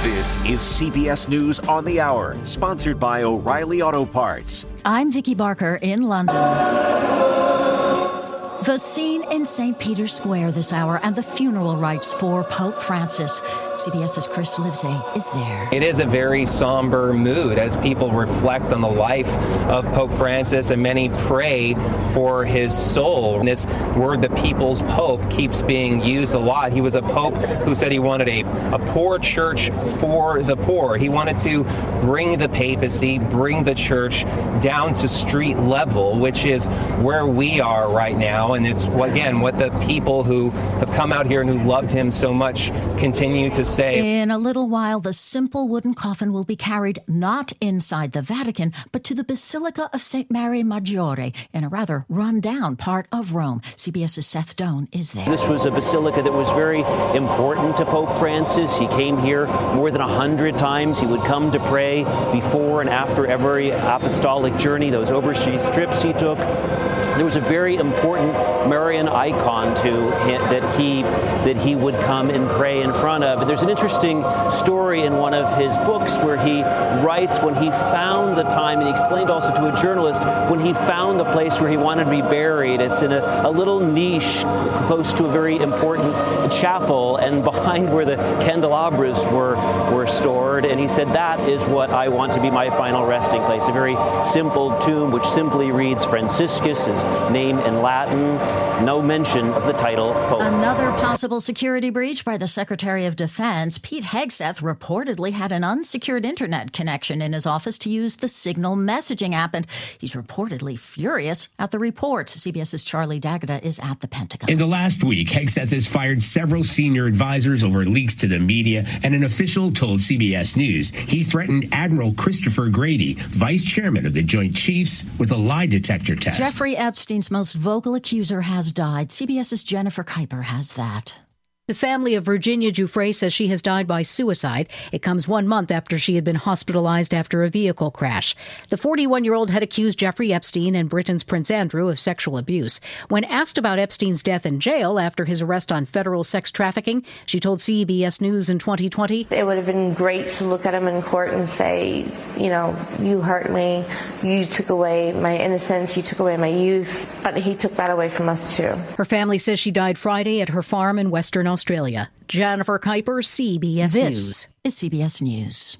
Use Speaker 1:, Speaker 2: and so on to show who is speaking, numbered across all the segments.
Speaker 1: This is CBS News on the Hour, sponsored by O'Reilly Auto Parts.
Speaker 2: I'm Vicki Barker in London. The scene in St. Peter's Square this hour and the funeral rites for Pope Francis. CBS's Chris Livesey is there.
Speaker 3: It is a very somber mood as people reflect on the life of Pope Francis, and many pray for his soul. And this word, the people's pope, keeps being used a lot. He was a pope who said he wanted a poor church for the poor. He wanted to bring the papacy, bring the church down to street level, which is where we are right now. And it's, again, what the people who have come out here and who loved him so much continue to say.
Speaker 2: In a little while, the simple wooden coffin will be carried not inside the Vatican, but to the Basilica of St. Mary Maggiore in a rather run-down part of Rome. CBS's Seth Doan is there.
Speaker 4: This was a basilica that was very important to Pope Francis. He came here more than 100 times. He would come to pray before and after every apostolic journey, those overseas trips he took. There was a very important Marian icon that he would come and pray in front of. There's an interesting story in one of his books where he writes when he found the time, and he explained also to a journalist, when he found the place where he wanted to be buried. It's in a little niche close to a very important chapel and behind where the candelabras were stored. And he said, that is what I want to be my final resting place. A very simple tomb which simply reads Franciscus, his name in Latin, no mention of the title Pope.
Speaker 2: Another possible security breach by the Secretary of Defense. Pete Hegseth reportedly had an unsecured internet connection in his office to use the Signal messaging app, and he's reportedly furious at the reports. CBS's Charlie D'Agata is at the Pentagon.
Speaker 5: In the last week, Hegseth has fired several senior advisors over leaks to the media, and an official told CBS News he threatened Admiral Christopher Grady, vice chairman of the Joint Chiefs, with a lie detector test.
Speaker 2: Jeffrey Epstein's most vocal accuser has died. CBS's Jennifer Kuiper has that.
Speaker 6: The family of Virginia Giuffre says she has died by suicide. It comes 1 month after she had been hospitalized after a vehicle crash. The 41-year-old had accused Jeffrey Epstein and Britain's Prince Andrew of sexual abuse. When asked about Epstein's death in jail after his arrest on federal sex trafficking, she told CBS News in 2020,
Speaker 7: it would have been great to look at him in court and say, you know, you hurt me, you took away my innocence, you took away my youth, but he took that away from us too.
Speaker 6: Her family says she died Friday at her farm in Western Australia. Jennifer Kuiper, CBS News.
Speaker 2: This is CBS News.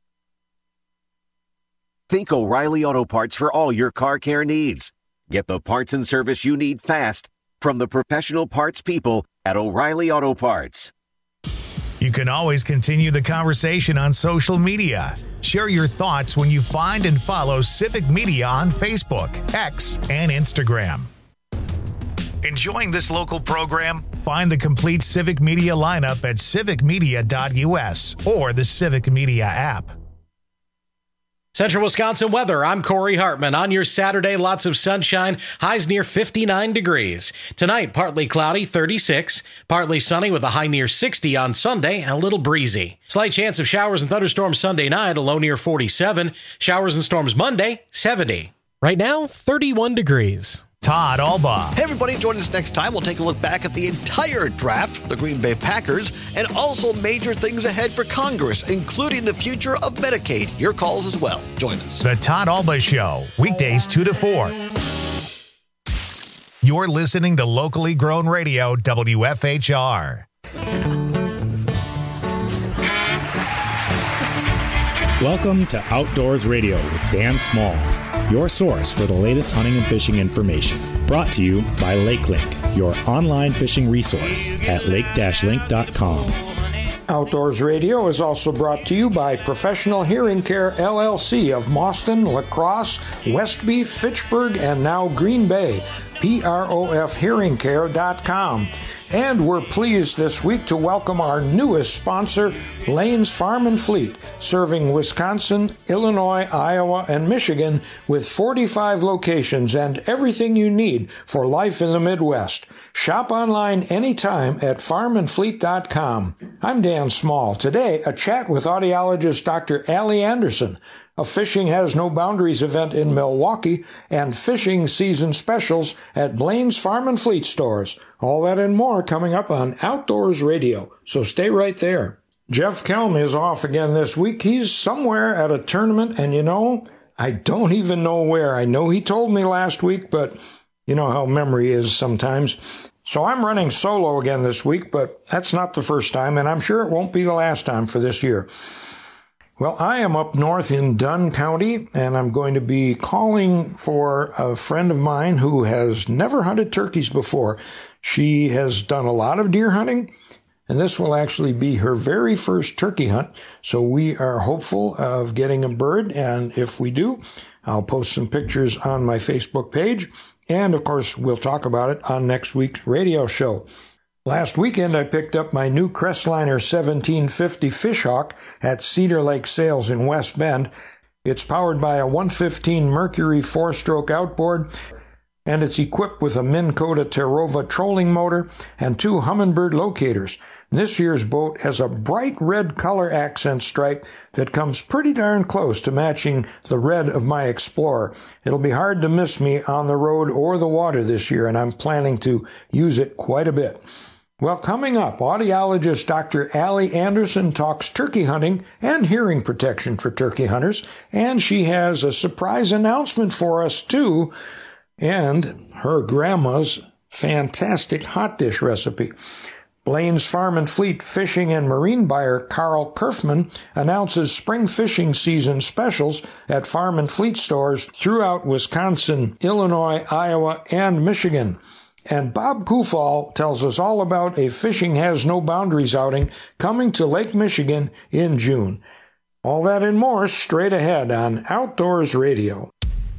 Speaker 1: Think O'Reilly Auto Parts for all your car care needs. Get the parts and service you need fast from the professional parts people at O'Reilly Auto Parts.
Speaker 8: You can always continue the conversation on social media. Share your thoughts when you find and follow Civic Media on Facebook, X, and Instagram. Enjoying this local program? Find the complete Civic Media lineup at civicmedia.us or the Civic Media app.
Speaker 9: Central Wisconsin weather. I'm Corey Hartman. On your Saturday, lots of sunshine, highs near 59 degrees. Tonight, partly cloudy, 36. Partly sunny with a high near 60 on Sunday and a little breezy. Slight chance of showers and thunderstorms Sunday night, a low near 47. Showers and storms Monday, 70.
Speaker 10: Right now, 31 degrees.
Speaker 8: Todd Albaugh.
Speaker 11: Hey, everybody, join us next time. We'll take a look back at the entire draft for the Green Bay Packers and also major things ahead for Congress, including the future of Medicaid. Your calls as well. Join us.
Speaker 8: The Todd Albaugh Show, weekdays 2 to 4. You're listening to locally grown radio, WFHR.
Speaker 12: Welcome to Outdoors Radio with Dan Small, your source for the latest hunting and fishing information. Brought to you by LakeLink, your online fishing resource at lake-link.com.
Speaker 13: Outdoors Radio is also brought to you by Professional Hearing Care LLC of Mauston, La Crosse, Westby, Fitchburg, and now Green Bay. PROFHearingCare.com. And we're pleased this week to welcome our newest sponsor, Lane's Farm and Fleet, serving Wisconsin, Illinois, Iowa, and Michigan with 45 locations and everything you need for life in the Midwest. Shop online anytime at farmandfleet.com. I'm Dan Small. Today, a chat with audiologist Dr. Allie Anderson, a Fishing Has No Boundaries event in Milwaukee, and fishing season specials at Blaine's Farm and Fleet stores. All that and more coming up on Outdoors Radio, so stay right there. Jeff Kelm is off again this week. He's somewhere at a tournament, and I don't even know where. I know he told me last week, but you know how memory is sometimes. So I'm running solo again this week, but that's not the first time, and I'm sure it won't be the last time for this year. Well, I am up north in Dunn County, and I'm going to be calling for a friend of mine who has never hunted turkeys before. She has done a lot of deer hunting, and this will actually be her very first turkey hunt, so we are hopeful of getting a bird, and if we do, I'll post some pictures on my Facebook page, and of course, we'll talk about it on next week's radio show. Last weekend, I picked up my new Crestliner 1750 Fishhawk at Cedar Lake Sales in West Bend. It's powered by a 115 Mercury 4-stroke outboard, and it's equipped with a Minn Kota Terrova trolling motor and 2 Humminbird locators. This year's boat has a bright red color accent stripe that comes pretty darn close to matching the red of my Explorer. It'll be hard to miss me on the road or the water this year, and I'm planning to use it quite a bit. Well, coming up, audiologist Dr. Allie Anderson talks turkey hunting and hearing protection for turkey hunters, and she has a surprise announcement for us, too, and her grandma's fantastic hot dish recipe. Blaine's Farm and Fleet fishing and marine buyer Carl Kerfman announces spring fishing season specials at Farm and Fleet stores throughout Wisconsin, Illinois, Iowa, and Michigan. And Bob Kufal tells us all about a Fishing Has No Boundaries outing coming to Lake Michigan in June. All that and more straight ahead on Outdoors Radio.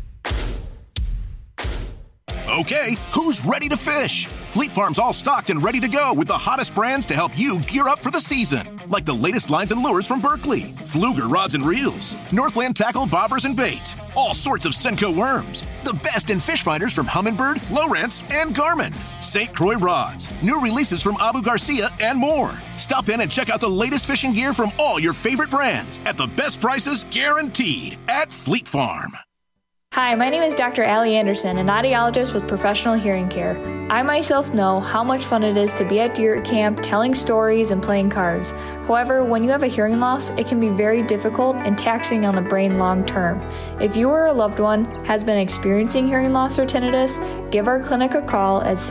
Speaker 14: Okay, who's ready to fish? Fleet Farm's all stocked and ready to go with the hottest brands to help you gear up for the season. Like the latest lines and lures from Berkley, Fluger rods and reels, Northland tackle, bobbers, and bait, all sorts of Senko worms, the best in fish finders from Humminbird, Lowrance, and Garmin, St. Croix rods, new releases from Abu Garcia, and more. Stop in and check out the latest fishing gear from all your favorite brands at the best prices guaranteed at Fleet Farm.
Speaker 15: Hi, my name is Dr. Allie Anderson, an audiologist with Professional Hearing Care. I myself know how much fun it is to be at deer camp, telling stories and playing cards. However, when you have a hearing loss, it can be very difficult and taxing on the brain long term. If you or a loved one has been experiencing hearing loss or tinnitus, give our clinic a call at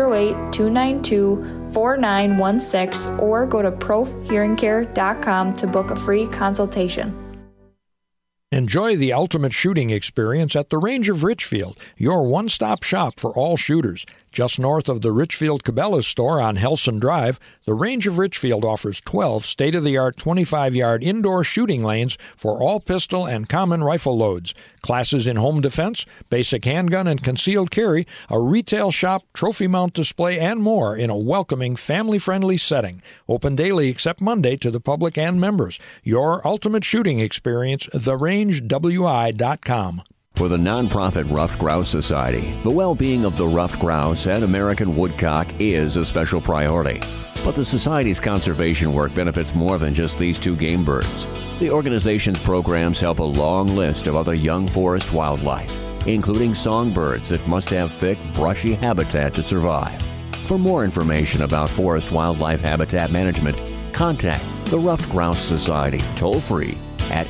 Speaker 15: 608-292-4916 or go to profhearingcare.com to book a free consultation.
Speaker 13: Enjoy the ultimate shooting experience at the Range of Richfield, your one-stop shop for all shooters. Just north of the Richfield Cabela's store on Helson Drive, the Range of Richfield offers 12 state-of-the-art 25-yard indoor shooting lanes for all pistol and common rifle loads, classes in home defense, basic handgun and concealed carry, a retail shop, trophy mount display, and more in a welcoming, family-friendly setting. Open daily except Monday to the public and members. Your ultimate shooting experience, therangewi.com.
Speaker 16: For the nonprofit Ruffed Grouse Society, the well-being of the ruffed grouse and American woodcock is a special priority. But the Society's conservation work benefits more than just these two game birds. The organization's programs help a long list of other young forest wildlife, including songbirds that must have thick, brushy habitat to survive. For more information about forest wildlife habitat management, contact the Ruffed Grouse Society toll-free at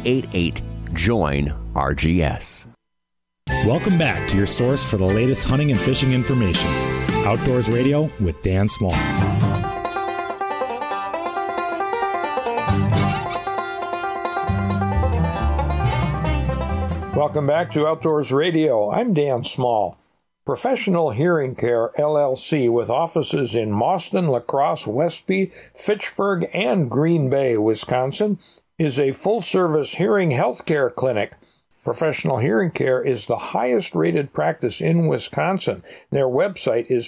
Speaker 16: 888-JOIN-RGS.
Speaker 12: Welcome back to your source for the latest hunting and fishing information. Outdoors Radio with Dan Small.
Speaker 13: Welcome back to Outdoors Radio. I'm Dan Small. Professional Hearing Care, LLC, with offices in Mauston, La Crosse, Westby, Fitchburg, and Green Bay, Wisconsin, is a full-service hearing health care clinic. Professional Hearing Care is the highest-rated practice in Wisconsin. Their website is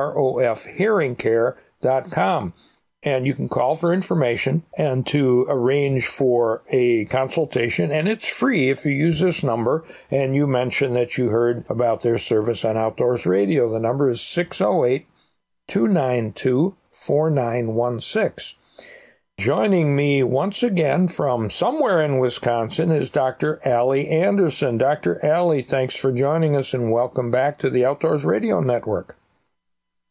Speaker 13: profhearingcare.com. And you can call for information and to arrange for a consultation. And it's free if you use this number and you mention that you heard about their service on Outdoors Radio. The number is 608-292-4916. Joining me once again from somewhere in Wisconsin is Dr. Allie Anderson. Dr. Allie, thanks for joining us and welcome back to the Outdoors Radio Network.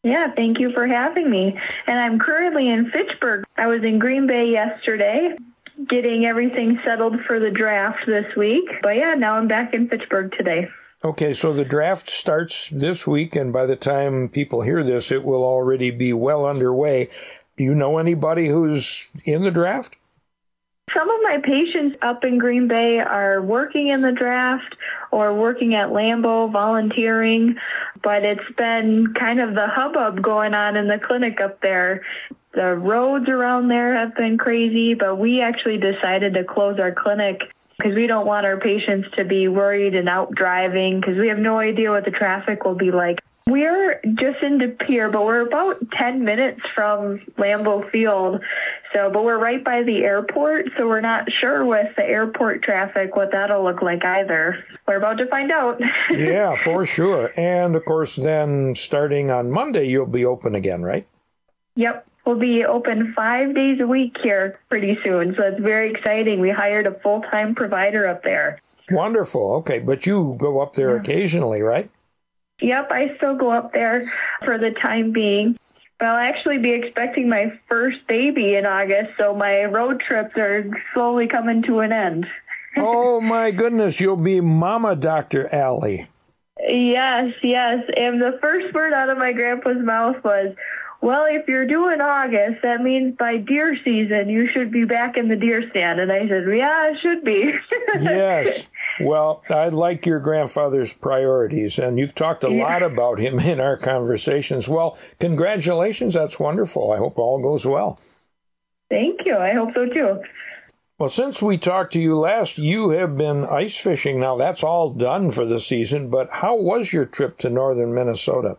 Speaker 17: Yeah, thank you for having me. And I'm currently in Fitchburg. I was in Green Bay yesterday, getting everything settled for the draft this week. But yeah, now I'm back in Fitchburg today.
Speaker 13: Okay, so the draft starts this week, and by the time people hear this, it will already be well underway. Do you know anybody who's in the draft?
Speaker 17: Some of my patients up in Green Bay are working in the draft or working at Lambeau, volunteering, but it's been kind of the hubbub going on in the clinic up there. The roads around there have been crazy, but we actually decided to close our clinic because we don't want our patients to be worried and out driving because we have no idea what the traffic will be like. We're just in De Pere, but we're about 10 minutes from Lambeau Field. But we're right by the airport, so we're not sure with the airport traffic what that'll look like either. We're about to find out.
Speaker 13: Yeah, for sure. And, of course, then starting on Monday, you'll be open again, right?
Speaker 17: Yep. We'll be open 5 days a week here pretty soon, so it's very exciting. We hired a full-time provider up there.
Speaker 13: Wonderful. Okay, but you go up there occasionally, right?
Speaker 17: Yep, I still go up there for the time being. But I'll actually be expecting my first baby in August, so my road trips are slowly coming to an end.
Speaker 13: Oh, my goodness, you'll be Mama Dr. Allie.
Speaker 17: Yes. And the first word out of my grandpa's mouth was, well, if you're doing August, that means by deer season, you should be back in the deer stand. And I said, yeah, it should be.
Speaker 13: Yes. Well, I like your grandfather's priorities, and you've talked a lot about him in our conversations. Well, congratulations. That's wonderful. I hope all goes well.
Speaker 17: Thank you. I hope so, too.
Speaker 13: Well, since we talked to you last, you have been ice fishing. Now, that's all done for the season, but how was your trip to northern Minnesota?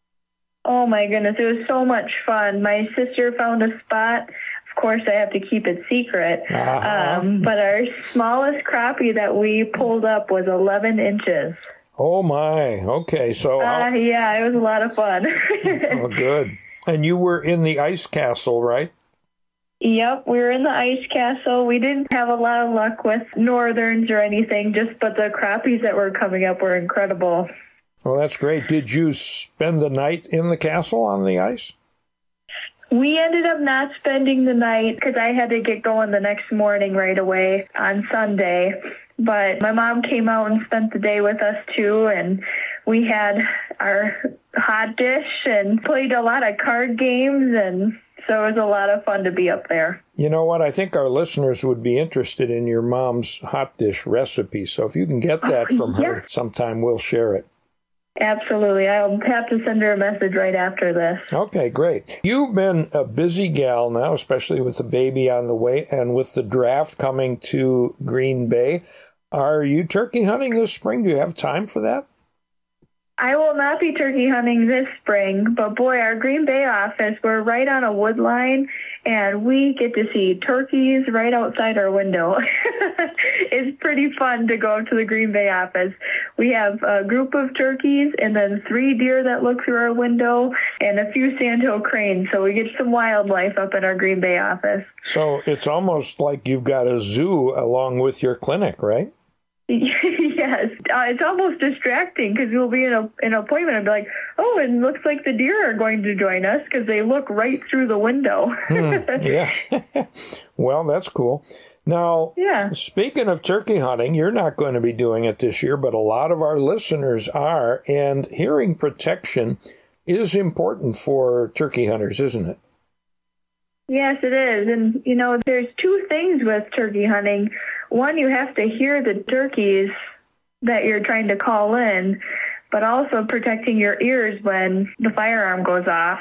Speaker 17: Oh, my goodness. It was so much fun. My sister found a spot. Of course, I have to keep it secret. But our smallest crappie that we pulled up was 11 inches.
Speaker 13: Oh, my. Okay, so...
Speaker 17: yeah, it was a lot of fun.
Speaker 13: Oh, good. And you were in the ice castle, right?
Speaker 17: Yep, we were in the ice castle. We didn't have a lot of luck with northerns or anything, but the crappies that were coming up were incredible.
Speaker 13: Well, that's great. Did you spend the night in the castle on the ice?
Speaker 17: We ended up not spending the night because I had to get going the next morning right away on Sunday. But my mom came out and spent the day with us, too, and we had our hot dish and played a lot of card games, and so it was a lot of fun to be up there.
Speaker 13: You know what? I think our listeners would be interested in your mom's hot dish recipe, so if you can get that from her sometime, we'll share it.
Speaker 17: Absolutely. I'll have to send her a message right after this.
Speaker 13: Okay, great. You've been a busy gal now, especially with the baby on the way and with the draft coming to Green Bay. Are you turkey hunting this spring? Do you have time for that?
Speaker 17: I will not be turkey hunting this spring, but boy, our Green Bay office, we're right on a wood line, and we get to see turkeys right outside our window. It's pretty fun to go up to the Green Bay office. We have a group of turkeys and then 3 deer that look through our window and a few sandhill cranes, so we get some wildlife up in our Green Bay office.
Speaker 13: So it's almost like you've got a zoo along with your clinic, right?
Speaker 17: Yes, it's almost distracting because we'll be in an appointment and be like, oh, and looks like the deer are going to join us because they look right through the window.
Speaker 13: Yeah. Well, that's cool. Now, speaking of turkey hunting, you're not going to be doing it this year, but a lot of our listeners are, and hearing protection is important for turkey hunters, isn't it?
Speaker 17: Yes, it is. And, there's 2 things with turkey hunting. One, you have to hear the turkeys that you're trying to call in, but also protecting your ears when the firearm goes off.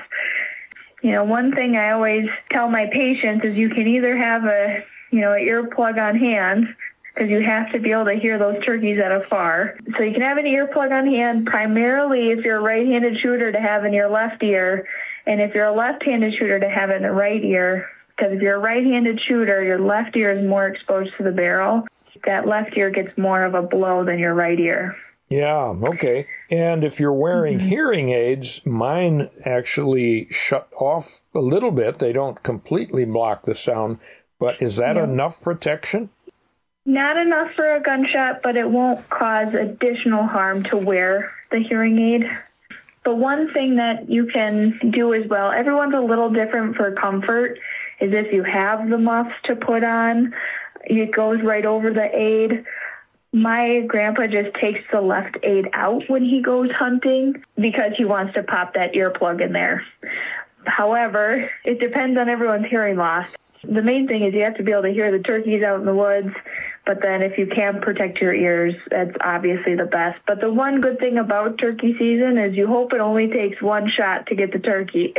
Speaker 17: One thing I always tell my patients is you can either have an earplug on hand, because you have to be able to hear those turkeys at afar. So you can have an earplug on hand, primarily if you're a right-handed shooter, to have in your left ear, and if you're a left-handed shooter, to have it in the right ear. Because if you're a right-handed shooter, your left ear is more exposed to the barrel. That left ear gets more of a blow than your right ear.
Speaker 13: Yeah, okay. And if you're wearing hearing aids, mine actually shut off a little bit. They don't completely block the sound, but is that enough protection?
Speaker 17: Not enough for a gunshot, but it won't cause additional harm to wear the hearing aid. But one thing that you can do as well, everyone's a little different for comfort, is if you have the muffs to put on, it goes right over the aid. My grandpa just takes the left aid out when he goes hunting because he wants to pop that earplug in there. However, it depends on everyone's hearing loss. The main thing is you have to be able to hear the turkeys out in the woods, but then if you can protect your ears, that's obviously the best. But the one good thing about turkey season is you hope it only takes one shot to get the turkey.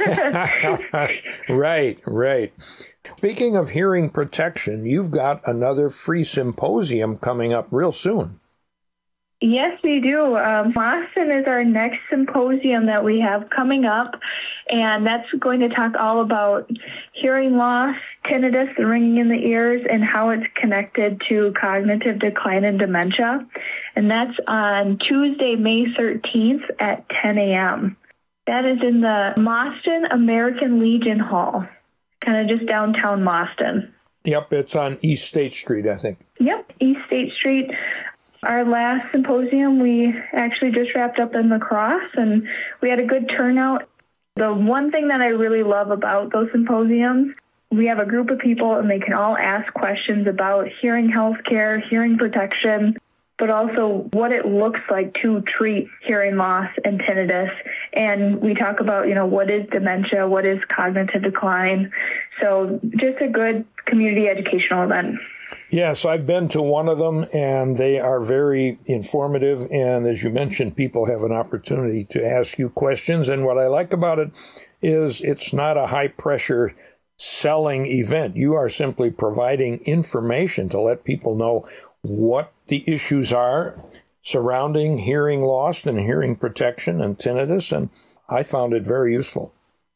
Speaker 13: Right. Speaking of hearing protection, you've got another free symposium coming up real soon.
Speaker 17: Yes, we do. Boston is our next symposium that we have coming up, and that's going to talk all about hearing loss, tinnitus, the ringing in the ears, and how it's connected to cognitive decline and dementia. And that's on Tuesday, May 13th at 10 a.m. That is in the Boston American Legion Hall, kind of just downtown Boston.
Speaker 13: Yep, it's on East State Street, I think.
Speaker 17: Yep, East State Street. Our last symposium, we actually just wrapped up in La Crosse, and we had a good turnout. The one thing that I really love about those symposiums, we have a group of people, and they can all ask questions about hearing healthcare, hearing protection, but also what it looks like to treat hearing loss and tinnitus. And we talk about, what is dementia, what is cognitive decline. So just a good community educational event.
Speaker 13: Yes, I've been to one of them, and they are very informative. And as you mentioned, people have an opportunity to ask you questions. And what I like about it is it's not a high-pressure selling event. You are simply providing information to let people know what the issues are surrounding hearing loss and hearing protection and tinnitus. And I found it very useful.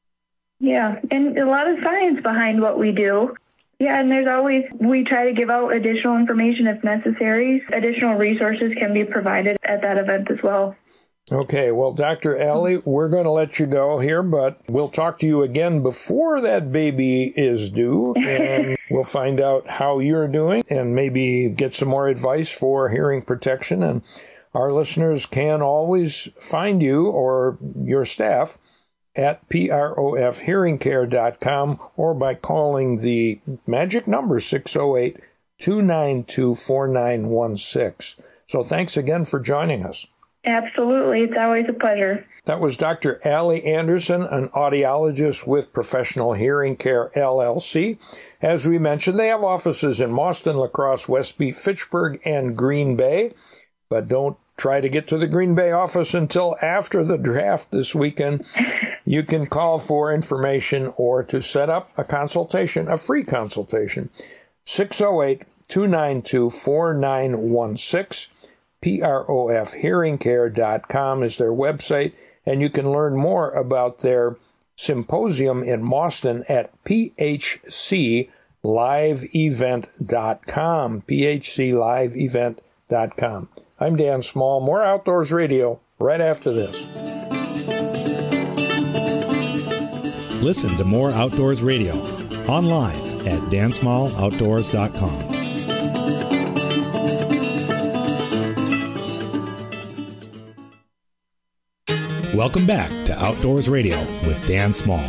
Speaker 17: Yeah, and a lot of science behind what we do. Yeah, and we try to give out additional information if necessary. Additional resources can be provided at that event as well.
Speaker 13: Okay, well, Dr. Allie, we're going to let you go here, but we'll talk to you again before that baby is due, and we'll find out how you're doing and maybe get some more advice for hearing protection. And our listeners can always find you or your staff at profhearingcare.com or by calling the magic number 608-292-4916. So thanks again for joining us.
Speaker 17: Absolutely. It's always a pleasure.
Speaker 13: That was Dr. Allie Anderson, an audiologist with Professional Hearing Care, LLC. As we mentioned, they have offices in Boston, La Crosse, Westby, Fitchburg, and Green Bay. But don't try to get to the Green Bay office until after the draft this weekend. You can call for information or to set up a consultation, a free consultation. 608-292-4916. profhearingcare.com is their website, and you can learn more about their symposium in Boston at phcliveevent.com, phcliveevent.com. I'm Dan Small. More Outdoors Radio right after this.
Speaker 12: Listen to More Outdoors Radio online at dansmalloutdoors.com. Welcome back to Outdoors Radio with Dan Small.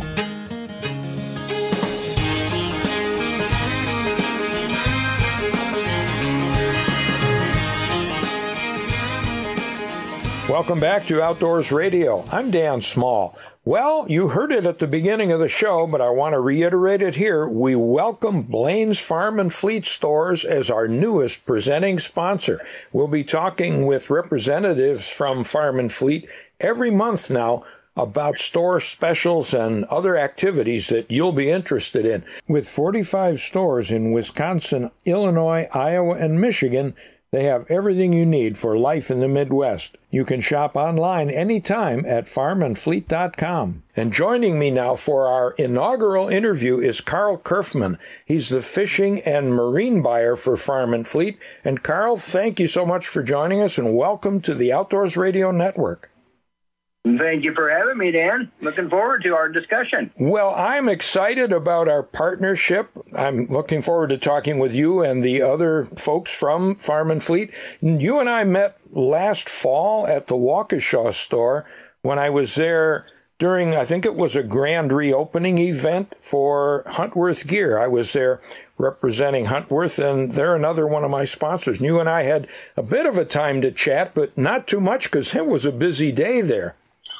Speaker 13: Welcome back to Outdoors Radio. I'm Dan Small. Well, you heard it at the beginning of the show, but I want to reiterate it here. We welcome Blaine's Farm and Fleet Stores as our newest presenting sponsor. We'll be talking with representatives from Farm and Fleet every month now about store specials and other activities that you'll be interested in. With 45 stores in Wisconsin, Illinois, Iowa, and Michigan, they have everything you need for life in the Midwest. You can shop online anytime at farmandfleet.com. And joining me now for our inaugural interview is Carl Kerfman. He's the fishing and marine buyer for Farm and Fleet. And Carl, thank you so much for joining us, and welcome to the Outdoors Radio Network.
Speaker 18: Thank you for having me, Dan. Looking forward to our discussion.
Speaker 13: Well, I'm excited about our partnership. I'm looking forward to talking with you and the other folks from Farm and Fleet. You and I met last fall at the Waukesha store when I was there during, I think it was a grand reopening event for Huntworth Gear. I was there representing Huntworth, and they're another one of my sponsors. And you and I had a bit of a time to chat, but not too much because it was a busy day there.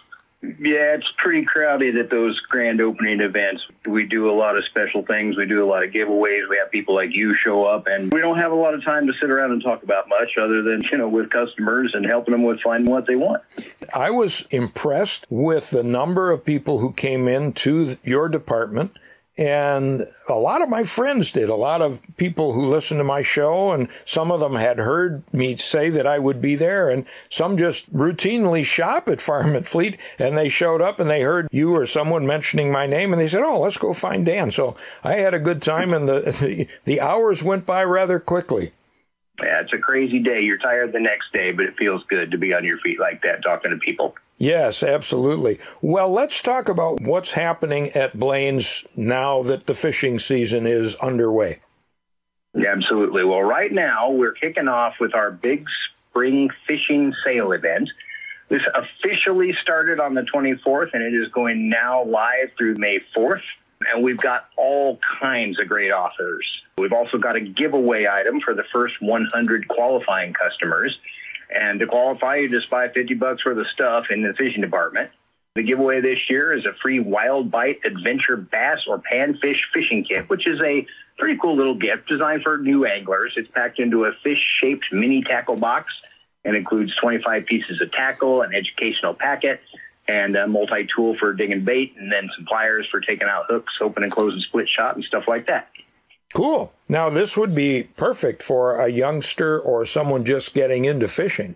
Speaker 18: Yeah, it's pretty crowded at those grand opening events. We do a lot of special things. We do a lot of giveaways. We have people like you show up, and we don't have a lot of time to sit around and talk about much other than, with customers and helping them with finding what they want.
Speaker 13: I was impressed with the number of people who came into your department. And a lot of my friends did, a lot of people who listen to my show, and some of them had heard me say that I would be there, and some just routinely shop at Farm and Fleet, and they showed up and they heard you or someone mentioning my name, and they said, oh, let's go find Dan. So I had a good time, and the hours went by rather quickly.
Speaker 18: Yeah, it's a crazy day. You're tired the next day, but it feels good to be on your feet like that, talking to people.
Speaker 13: Yes, absolutely. Well, let's talk about what's happening at Blaine's now that the fishing season is underway.
Speaker 18: Yeah, absolutely. Well, right now we're kicking off with our big spring fishing sale event. This officially started on the 24th, and it is going now live through May 4th. And we've got all kinds of great offers. We've also got a giveaway item for the first 100 qualifying customers. And to qualify, you just buy $50 worth of stuff in the fishing department. The giveaway this year is a free Wild Bite Adventure Bass or Panfish fishing kit, which is a pretty cool little gift designed for new anglers. It's packed into a fish-shaped mini tackle box and includes 25 pieces of tackle, an educational packet, and a multi-tool for digging bait, and then some pliers for taking out hooks, open and closing split shot, and stuff like that.
Speaker 13: Cool. Now, this would be perfect for a youngster or someone just getting into fishing.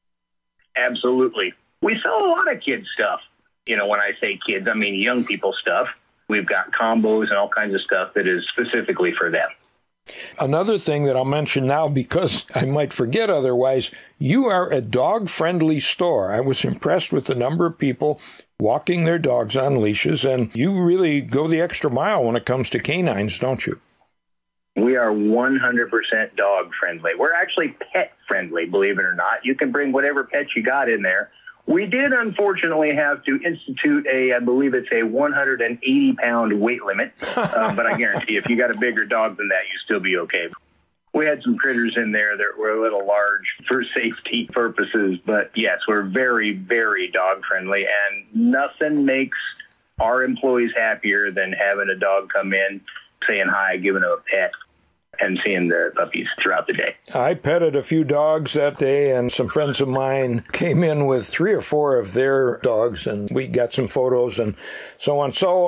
Speaker 18: Absolutely. We sell a lot of kids stuff. When I say kids, I mean young people stuff. We've got combos and all kinds of stuff that is specifically for them.
Speaker 13: Another thing that I'll mention now, because I might forget otherwise, you are a dog-friendly store. I was impressed with the number of people walking their dogs on leashes, and you really go the extra mile when it comes to canines, don't you?
Speaker 18: We are 100% dog-friendly. We're actually pet-friendly, believe it or not. You can bring whatever pet you got in there. We did, unfortunately, have to institute I believe it's a 180-pound weight limit. But I guarantee if you got a bigger dog than that, you'll still be okay. We had some critters in there that were a little large for safety purposes. But, yes, we're very, very dog-friendly. And nothing makes our employees happier than having a dog come in, saying hi, giving them a pet, and seeing the puppies throughout the day. I petted a few dogs that day, and some friends of mine came in with 3 or 4 of their dogs, and we got some photos and so on. So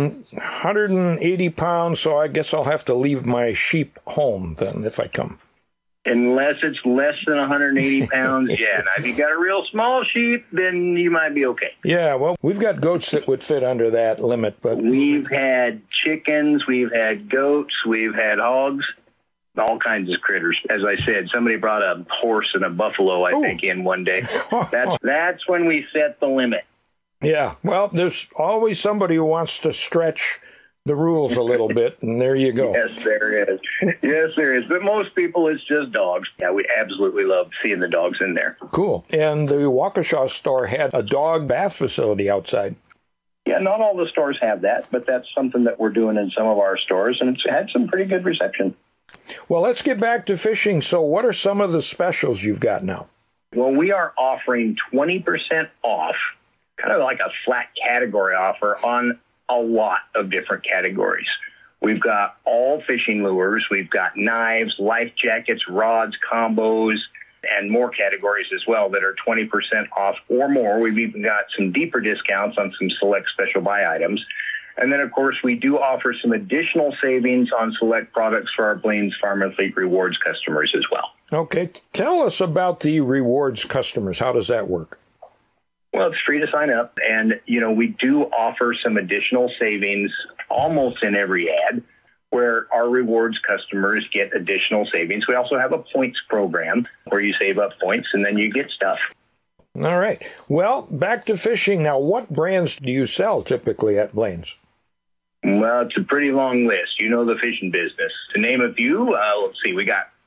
Speaker 18: 180 pounds, so I guess I'll have to leave my sheep home then if I come. Unless it's less than 180 pounds, yeah. Now, if you got a real small sheep, then you might be okay. Yeah, well, we've got goats that would fit under that limit, but we've had chickens, we've had goats, we've had hogs, all kinds of critters. As I said, somebody brought a horse and a buffalo, I think, in one day. That's when we set the limit. Yeah, well, there's always somebody who wants to stretch the rules a little bit, and there you go. Yes, there is. Yes, there is. But most people, it's just dogs. Yeah, we absolutely love seeing the dogs in there. Cool. And the Waukesha store had a dog bath facility outside. Yeah, not all the stores have that, but that's something that we're doing in some of our stores, and it's had some pretty good reception. Well, let's get back to fishing. So what are some of the specials you've got now? Well, we are offering 20% off, kind of like a flat category offer on a lot of different categories. We've got all fishing lures. We've got knives, life jackets, rods, combos, and more categories as well that are 20% off or more. We've even got some deeper discounts on some select special buy items. And then, of course, we do offer some additional savings on select products for our Blaine's Farm and Fleet Rewards customers as well. Okay. Tell us about the rewards customers. How does that work? Well, it's free to sign up, and, we do offer some additional savings almost in every ad where our rewards customers get additional savings. We also have a points program where you save up points, and then you get stuff. All right. Well, back to fishing. Now, what brands do you sell typically at Blaine's? Well, it's a pretty long list. You know the fishing business. To name a few, let's see, we got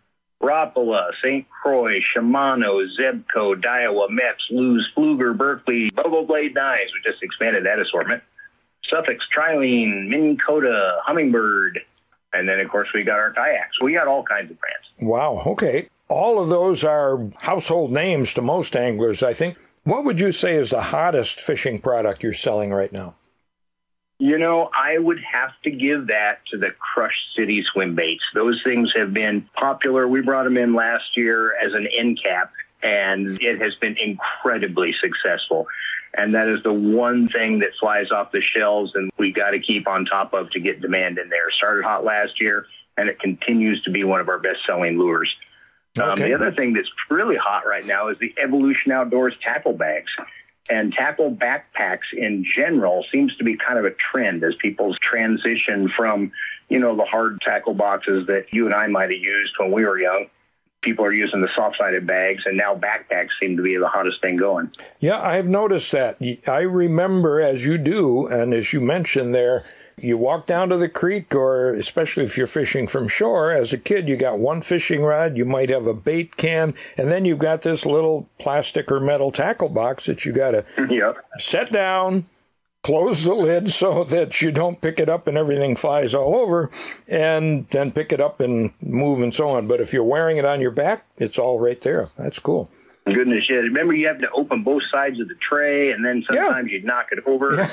Speaker 18: Rapala, St. Croix, Shimano, Zebco, Daiwa, Mepps, Lew's, Fluger, Berkeley, Bubble Blade Knives. We just expanded that assortment. Suffolk, Trilene, Minn Kota, Humminbird. And then, of course, we got our kayaks. We got all kinds of brands.
Speaker 13: Wow, okay. All of those are household names to most anglers, I think. What would you say is the hottest fishing product you're selling right now?
Speaker 18: You know, I would have to give that to the Crush City swim baits. Those things have been popular. We brought them in last year as an end cap, and it has been incredibly successful. And that is the one thing that flies off the shelves, and we got to keep on top of to get demand in there. Started hot last year, and it continues to be one of our best-selling lures.
Speaker 13: Okay.
Speaker 18: The other thing that's really hot right now is the Evolution Outdoors tackle bags. And tackle backpacks in general seems to be kind of a trend as people transition from, you know, the hard tackle boxes that you and I might have used when we were young. People are using the soft-sided bags, and now backpacks seem to be the hottest thing going.
Speaker 13: Yeah, I've noticed that. I remember, as you do, and as you mentioned there, you walk down to the creek, or especially if you're fishing from shore, as a kid, you got one fishing rod, you might have a bait can, and then you've got this little plastic or metal tackle box that you got to set down, close the lid so that you don't pick it up and everything flies all over, and then pick it up and move and so on. But if you're wearing it on your back, it's all right there. That's cool.
Speaker 18: Goodness, yeah. Remember, you have to open both sides of the tray, and then sometimes you knock it over.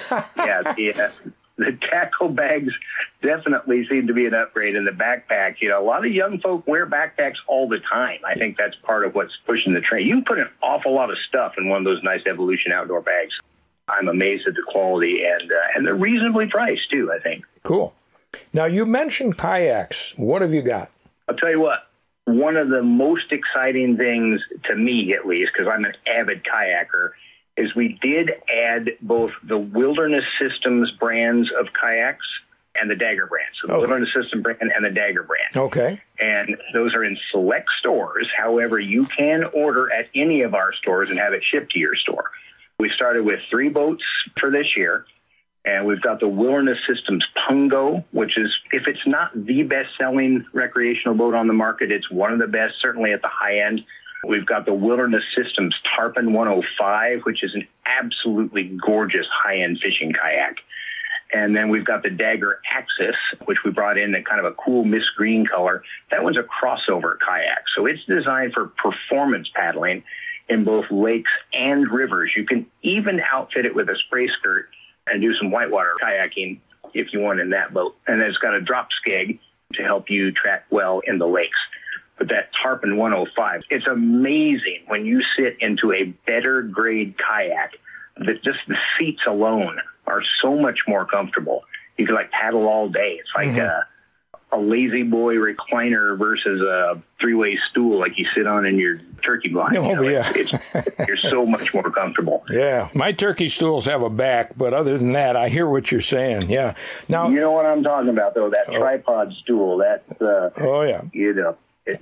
Speaker 18: The tackle bags definitely seem to be an upgrade in the backpack. You know, a lot of young folk wear backpacks all the time. I think that's part of what's pushing the trend. You can put an awful lot of stuff in one of those nice Evolution Outdoor bags. I'm amazed at the quality, and they're reasonably priced, too, I think.
Speaker 13: Cool. Now, you mentioned kayaks. What have you got?
Speaker 18: I'll tell you what. One of the most exciting things, to me at least, because I'm an avid kayaker, is we did add both the Wilderness Systems brands of kayaks and the Dagger brand. So the Wilderness System brand and the Dagger brand.
Speaker 13: Okay.
Speaker 18: And those are in select stores. However, you can order at any of our stores and have it shipped to your store. We started with 3 boats for this year, and we've got the Wilderness Systems Pungo, which is, if it's not the best-selling recreational boat on the market, it's one of the best, certainly at the high end. We've got the Wilderness Systems Tarpon 105, which is an absolutely gorgeous high-end fishing kayak. And then we've got the Dagger Axis, which we brought in kind of a cool mist green color. That one's a crossover kayak, so it's designed for performance paddling in both lakes and rivers. You can even outfit it with a spray skirt and do some whitewater kayaking if you want in that boat. And it's got a drop skeg to help you track well in the lakes. But that Tarpon 105, it's amazing when you sit into a better grade kayak that just the seats alone are so much more comfortable. You can paddle all day. It's like a lazy boy recliner versus a 3-way stool like you sit on in your turkey blind. You're so much more comfortable.
Speaker 13: Yeah, my turkey stools have a back, but other than that, I hear what you're saying. Yeah. Now,
Speaker 18: you know what I'm talking about, though, that tripod stool. That's, you know.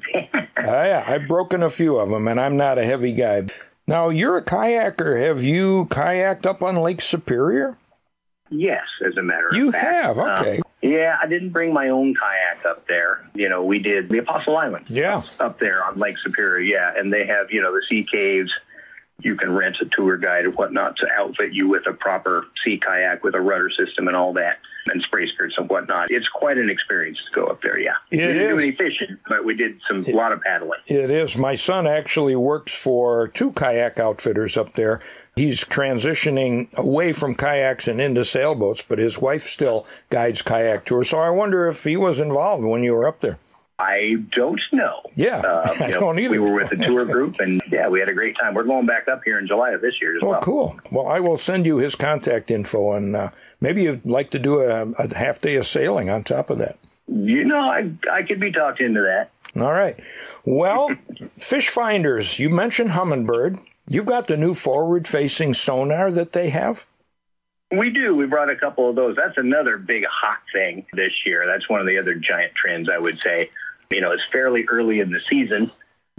Speaker 13: I've broken a few of them, and I'm not a heavy guy. Now, you're a kayaker. Have you kayaked up on Lake Superior?
Speaker 18: Yes, as a matter of fact.
Speaker 13: You have? Okay.
Speaker 18: Yeah, I didn't bring my own kayak up there. You know, we did the Apostle Island.
Speaker 13: Yeah.
Speaker 18: Up there on Lake Superior, yeah. And they have, you know, the sea caves. You can rent a tour guide or whatnot to outfit you with a proper sea kayak with a rudder system and all that, and spray skirts and whatnot. It's quite an experience to go up there, yeah. We didn't do any fishing, but we did a lot of paddling.
Speaker 13: It is. My son actually works for 2 kayak outfitters up there. He's transitioning away from kayaks and into sailboats, but his wife still guides kayak tours. So I wonder if he was involved when you were up there.
Speaker 18: I don't know.
Speaker 13: Yeah, I don't either.
Speaker 18: We were with a tour group, and we had a great time. We're going back up here in July of this year as well.
Speaker 13: Oh, cool. Well, I will send you his contact info, and maybe you'd like to do a half day of sailing on top of that.
Speaker 18: You know, I could be talked into that.
Speaker 13: All right. Well, fish finders, you mentioned Humminbird. You've got the new forward-facing sonar that they have?
Speaker 18: We do. We brought a couple of those. That's another big hot thing this year. That's one of the other giant trends, I would say. You know, it's fairly early in the season,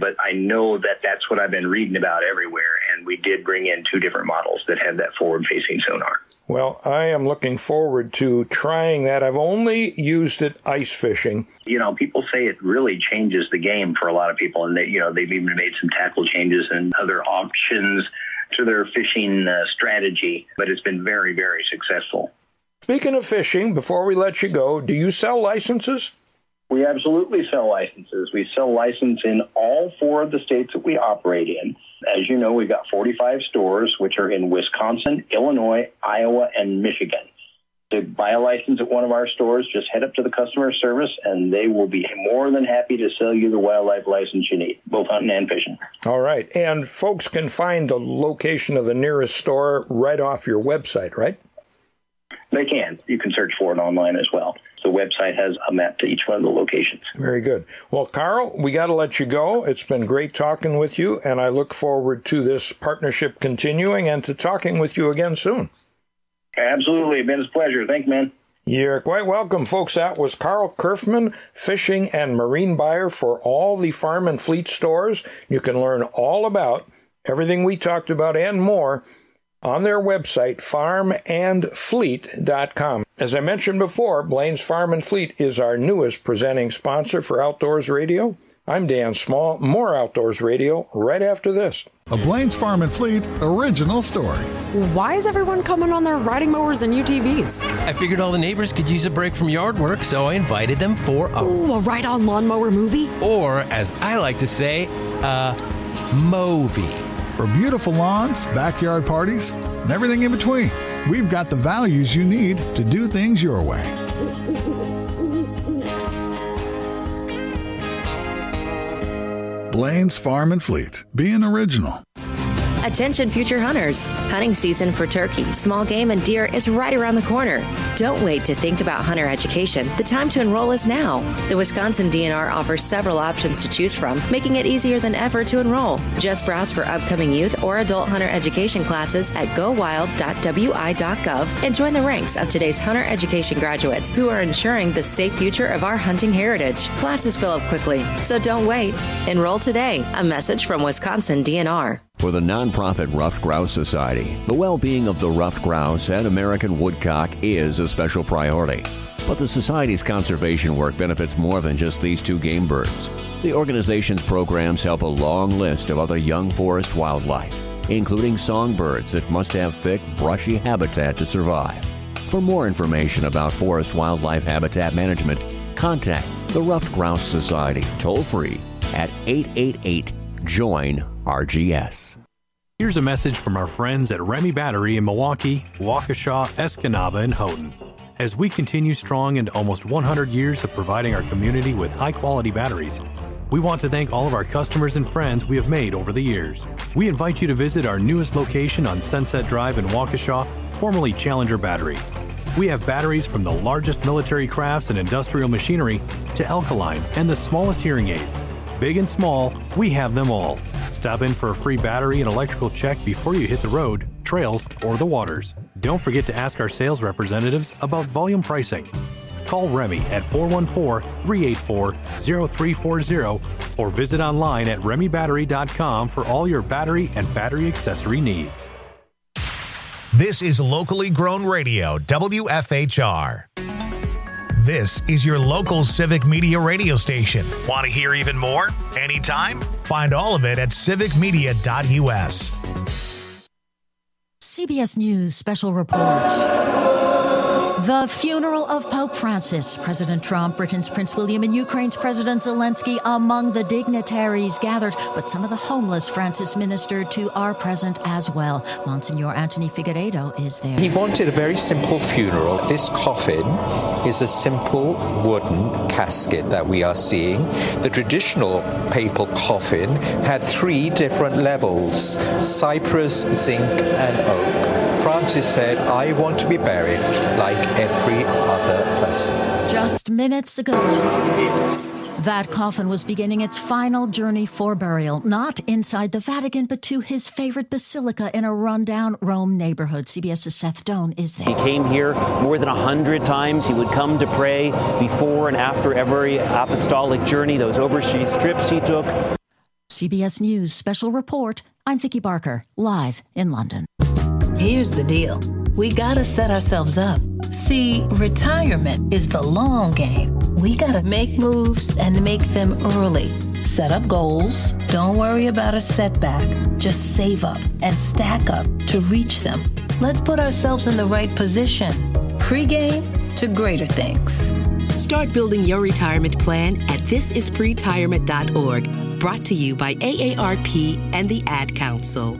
Speaker 18: but I know that that's what I've been reading about everywhere, and we did bring in 2 different models that have that forward-facing sonar.
Speaker 13: Well, I am looking forward to trying that. I've only used it ice fishing.
Speaker 18: You know, people say it really changes the game for a lot of people, and they've even made some tackle changes and other options to their fishing strategy, but it's been very, very successful.
Speaker 13: Speaking of fishing, before we let you go, do you sell licenses?
Speaker 18: We absolutely sell licenses. We sell license in all 4 of the states that we operate in. As you know, we've got 45 stores, which are in Wisconsin, Illinois, Iowa, and Michigan. To buy a license at one of our stores, just head up to the customer service, and they will be more than happy to sell you the wildlife license you need, both hunting and fishing.
Speaker 13: All right. And folks can find the location of the nearest store right off your website, right?
Speaker 18: They can. You can search for it online as well. The website has a map to each one of the locations.
Speaker 13: Very good. Well, Carl, we got to let you go. It's been great talking with you, and I look forward to this partnership continuing and to talking with you again soon.
Speaker 18: Absolutely. It's been a pleasure. Thanks, man.
Speaker 13: You're quite welcome, folks. That was Carl Kerfman, fishing and marine buyer for all the Farm and Fleet stores. You can learn all about everything we talked about and more on their website, farmandfleet.com. As I mentioned before, Blaine's Farm and Fleet is our newest presenting sponsor for Outdoors Radio. I'm Dan Small. More Outdoors Radio right after this.
Speaker 19: A Blaine's Farm and Fleet original story.
Speaker 20: Why is everyone coming on their riding mowers and UTVs?
Speaker 21: I figured all the neighbors could use a break from yard work, so I invited them for a
Speaker 20: ride-on lawnmower movie?
Speaker 21: Or, as I like to say, a movie.
Speaker 19: For beautiful lawns, backyard parties, and everything in between, we've got the values you need to do things your way. Blaine's Farm and Fleet, being original.
Speaker 22: Attention future hunters. Hunting season for turkey, small game, and deer is right around the corner. Don't wait to think about hunter education. The time to enroll is now. The Wisconsin DNR offers several options to choose from, making it easier than ever to enroll. Just browse for upcoming youth or adult hunter education classes at gowild.wi.gov and join the ranks of today's hunter education graduates who are ensuring the safe future of our hunting heritage. Classes fill up quickly, so don't wait. Enroll today. A message from Wisconsin DNR.
Speaker 16: For the nonprofit Ruffed Grouse Society, the well-being of the ruffed grouse and American woodcock is a special priority. But the Society's conservation work benefits more than just these 2 game birds. The organization's programs help a long list of other young forest wildlife, including songbirds that must have thick, brushy habitat to survive. For more information about forest wildlife habitat management, contact the Ruffed Grouse Society toll-free at 888-JOIN-RGS.
Speaker 23: Here's a message from our friends at Remy Battery in Milwaukee, Waukesha, Escanaba, and Houghton. As we continue strong into almost 100 years of providing our community with high-quality batteries, we want to thank all of our customers and friends we have made over the years. We invite you to visit our newest location on Sunset Drive in Waukesha, formerly Challenger Battery. We have batteries from the largest military crafts and industrial machinery to alkalines and the smallest hearing aids. Big and small, we have them all. Stop in for a free battery and electrical check before you hit the road, trails, or the waters. Don't forget to ask our sales representatives about volume pricing. Call Remy at 414-384-0340 or visit online at remybattery.com for all your battery and battery accessory needs.
Speaker 8: This is locally grown radio, WFHR. This is your local civic media radio station. Want to hear even more? Anytime? Find all of it at civicmedia.us.
Speaker 2: CBS News Special Report. The funeral of Pope Francis, President Trump, Britain's Prince William, and Ukraine's President Zelensky among the dignitaries gathered, but some of the homeless Francis ministered to are present as well. Monsignor Anthony Figueiredo is there.
Speaker 24: He wanted a very simple funeral. This coffin is a simple wooden casket that we are seeing. The traditional papal coffin had 3 different levels: cypress, zinc, and oak. Francis said, "I want to be buried like every other person."
Speaker 2: Just minutes ago, that coffin was beginning its final journey for burial, not inside the Vatican, but to his favorite basilica in a rundown Rome neighborhood. CBS's Seth Doan is there.
Speaker 4: He came here more than 100 times. He would come to pray before and after every apostolic journey, those overseas trips he took.
Speaker 2: CBS News Special Report. I'm Vicki Barker, live in London.
Speaker 3: Here's the deal. We gotta set ourselves up. See, retirement is the long game. We gotta make moves and make them early. Set up goals. Don't worry about a setback. Just save up and stack up to reach them. Let's put ourselves in the right position. Pre-game to greater things.
Speaker 5: Start building your retirement plan at thisispretirement.org. Brought to you by AARP and the Ad Council.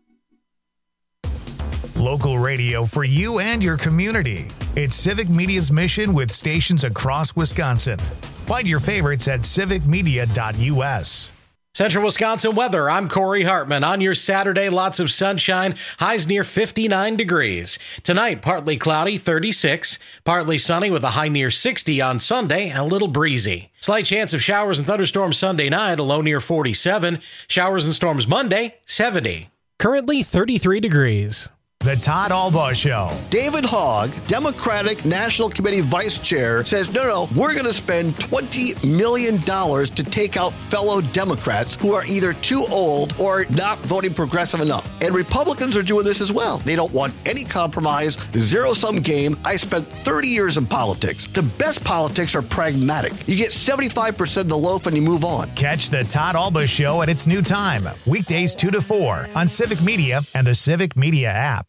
Speaker 8: Local radio for you and your community. It's Civic Media's mission with stations across Wisconsin. Find your favorites at civicmedia.us.
Speaker 9: Central Wisconsin weather. I'm Corey Hartman. On your Saturday, lots of sunshine. Highs near 59 degrees. Tonight, partly cloudy, 36. Partly sunny with a high near 60 on Sunday and a little breezy. Slight chance of showers and thunderstorms Sunday night, a low near 47. Showers and storms Monday, 70.
Speaker 10: Currently 33 degrees.
Speaker 8: The Todd Albaugh Show.
Speaker 11: David Hogg, Democratic National Committee Vice Chair, says, no, we're going to spend $20 million to take out fellow Democrats who are either too old or not voting progressive enough. And Republicans are doing this as well. They don't want any compromise, zero-sum game. I spent 30 years in politics. The best politics are pragmatic. You get 75% of the loaf and you move on.
Speaker 8: Catch the Todd Albaugh Show at its new time, weekdays 2 to 4 on Civic Media and the Civic Media app.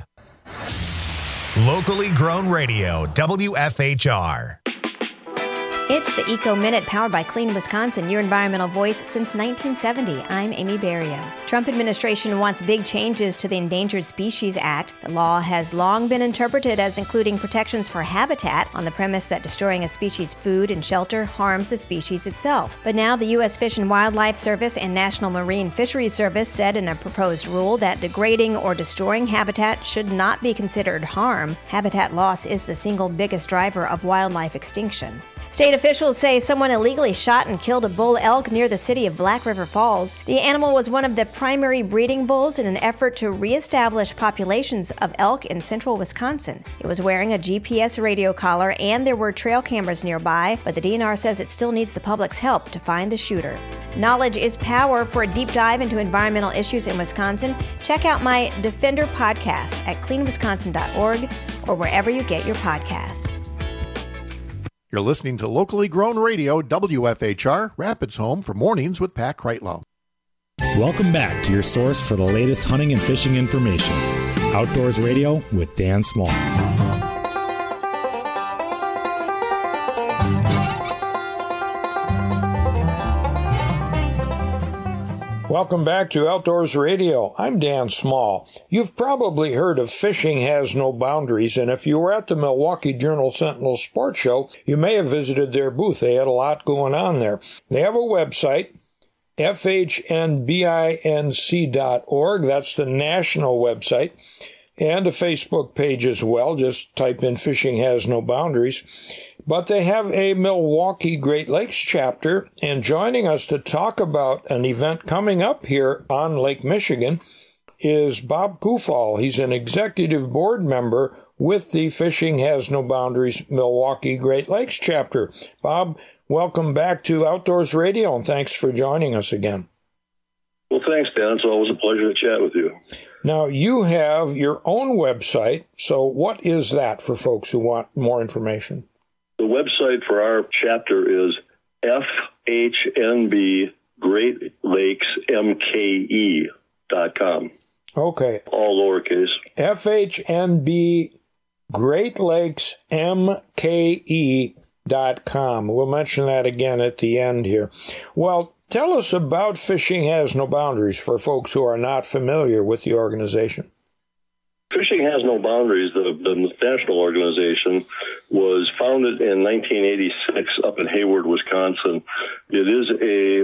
Speaker 8: Locally grown radio, WFHR.
Speaker 6: It's the Eco Minute powered by Clean Wisconsin, your environmental voice since 1970. I'm Amy Berrio. Trump administration wants big changes to the Endangered Species Act. The law has long been interpreted as including protections for habitat on the premise that destroying a species' food and shelter harms the species itself. But now the U.S. Fish and Wildlife Service and National Marine Fisheries Service said in a proposed rule that degrading or destroying habitat should not be considered harm. Habitat loss is the single biggest driver of wildlife extinction. State officials say someone illegally shot and killed a bull elk near the city of Black River Falls. The animal was one of the primary breeding bulls in an effort to reestablish populations of elk in central Wisconsin. It was wearing a GPS radio collar and there were trail cameras nearby, but the DNR says it still needs the public's help to find the shooter. Knowledge is power. For a deep dive into environmental issues in Wisconsin, check out my Defender podcast at cleanwisconsin.org or wherever you get your podcasts.
Speaker 7: You're listening to Locally Grown Radio, WFHR, Rapids Home for Mornings with Pat Kreitlow.
Speaker 12: Welcome back to your source for the latest hunting and fishing information. Outdoors Radio with Dan Small.
Speaker 13: Welcome back to Outdoors Radio. I'm Dan Small. You've probably heard of Fishing Has No Boundaries, and if you were at the Milwaukee Journal-Sentinel Sports Show, you may have visited their booth. They had a lot going on there. They have a website, fhnbinc.org. That's the national website, and a Facebook page as well. Just type in Fishing Has No Boundaries. But they have a Milwaukee Great Lakes chapter, and joining us to talk about an event coming up here on Lake Michigan is Bob Kufal. He's an executive board member with the Fishing Has No Boundaries Milwaukee Great Lakes chapter. Bob, welcome back to Outdoors Radio, and thanks for joining us again.
Speaker 25: Well, thanks, Dan. It's always a pleasure to chat with you.
Speaker 13: Now, you have your own website, so what is that for folks who want more information?
Speaker 25: The website for our chapter is FHNB-GreatLakesMKE.com.
Speaker 13: Okay.
Speaker 25: All lowercase.
Speaker 13: FHNB-GreatLakesMKE.com. We'll mention that again at the end here. Well, tell us about Fishing Has No Boundaries for folks who are not familiar with the organization.
Speaker 25: Fishing Has No Boundaries, the national organization, was founded in 1986 up in Hayward, Wisconsin. It is a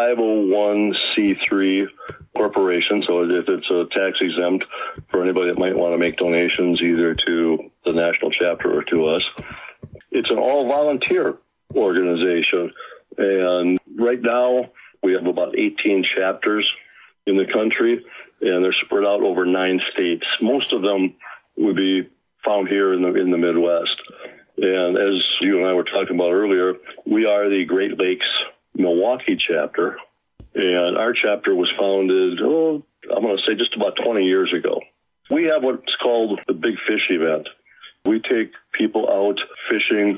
Speaker 25: 501c3 corporation, so it's a tax exempt for anybody that might want to make donations either to the national chapter or to us. It's an all-volunteer organization, and right now we have about 18 chapters in the country, and they're spread out over 9 states. Most of them would be found here in the Midwest. And as you and I were talking about earlier, we are the Great Lakes Milwaukee chapter, And our chapter was founded, I'm going to say just about 20 years ago. We have what's called the Big Fish event. We take people out fishing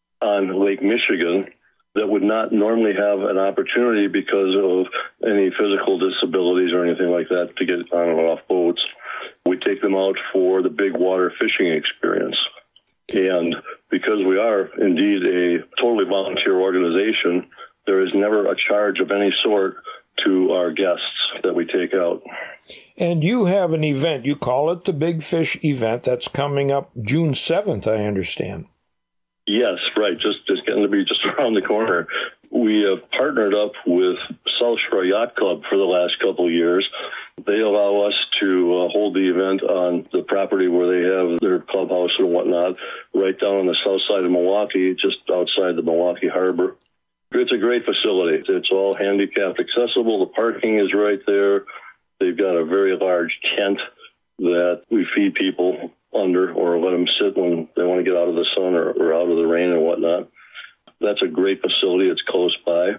Speaker 25: on Lake Michigan that would not normally have an opportunity because of any physical disabilities or anything like that to get on and off boats. We take them out for the big water fishing experience. And because we are indeed a totally volunteer organization, there is never a charge of any sort to our guests that we take out.
Speaker 13: And you have an event, you call it the Big Fish event, that's coming up June 7th, I understand.
Speaker 25: Yes, right, just getting to be just around the corner. We have partnered up with South Shore Yacht Club for the last couple of years. They allow us to hold the event on the property where they have their clubhouse and whatnot, right down on the south side of Milwaukee, just outside the Milwaukee Harbor. It's a great facility. It's all handicapped accessible. The parking is right there. They've got a very large tent that we feed people under or let them sit when they want to get out of the sun or out of the rain and whatnot. That's a great facility. It's close by.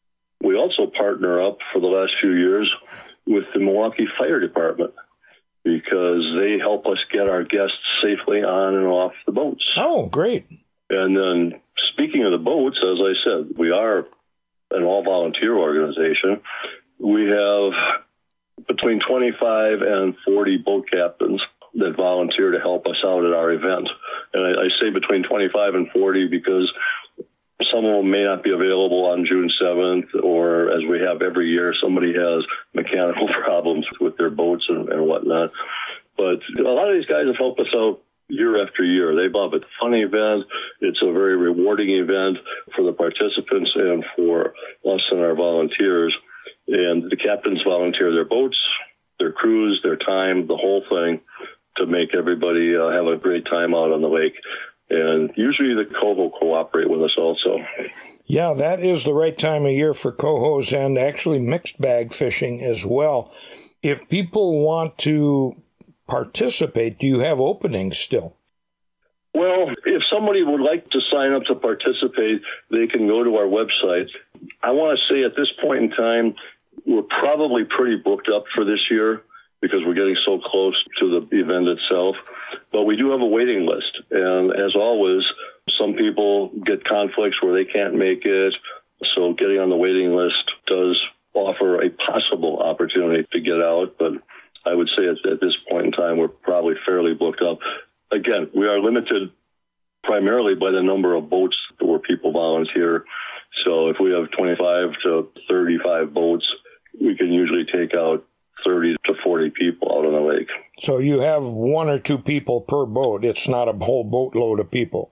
Speaker 25: We also partner up for the last few years with the Milwaukee Fire Department because they help us get our guests safely on and off the boats.
Speaker 13: Oh, great.
Speaker 25: And then speaking of the boats, as I said, we are an all-volunteer organization. We have between 25 and 40 boat captains that volunteer to help us out at our event. And I say between 25 and 40 because some of them may not be available on June 7th, or as we have every year, somebody has mechanical problems with their boats and whatnot. But a lot of these guys have helped us out year after year. They love it. Fun event. It's a very rewarding event for the participants and for us and our volunteers. And the captains volunteer their boats, their crews, their time, the whole thing to make everybody have a great time out on the lake. And usually the coho cooperate with us also.
Speaker 13: Yeah, that is the right time of year for cohos and actually mixed bag fishing as well. If people want to participate, do you have openings still?
Speaker 25: Well, if somebody would like to sign up to participate, they can go to our website. I want to say at this point in time, we're probably pretty booked up for this year because we're getting so close to the event itself. But we do have a waiting list. And as always, some people get conflicts where they can't make it. So getting on the waiting list does offer a possible opportunity to get out. But I would say at this point in time, we're probably fairly booked up. Again, we are limited primarily by the number of boats where people volunteer. So if we have 25 to 35 boats, we can usually take out 30 to 40 people out on the lake.
Speaker 13: So you have one or two people per boat. It's not a whole boatload of people.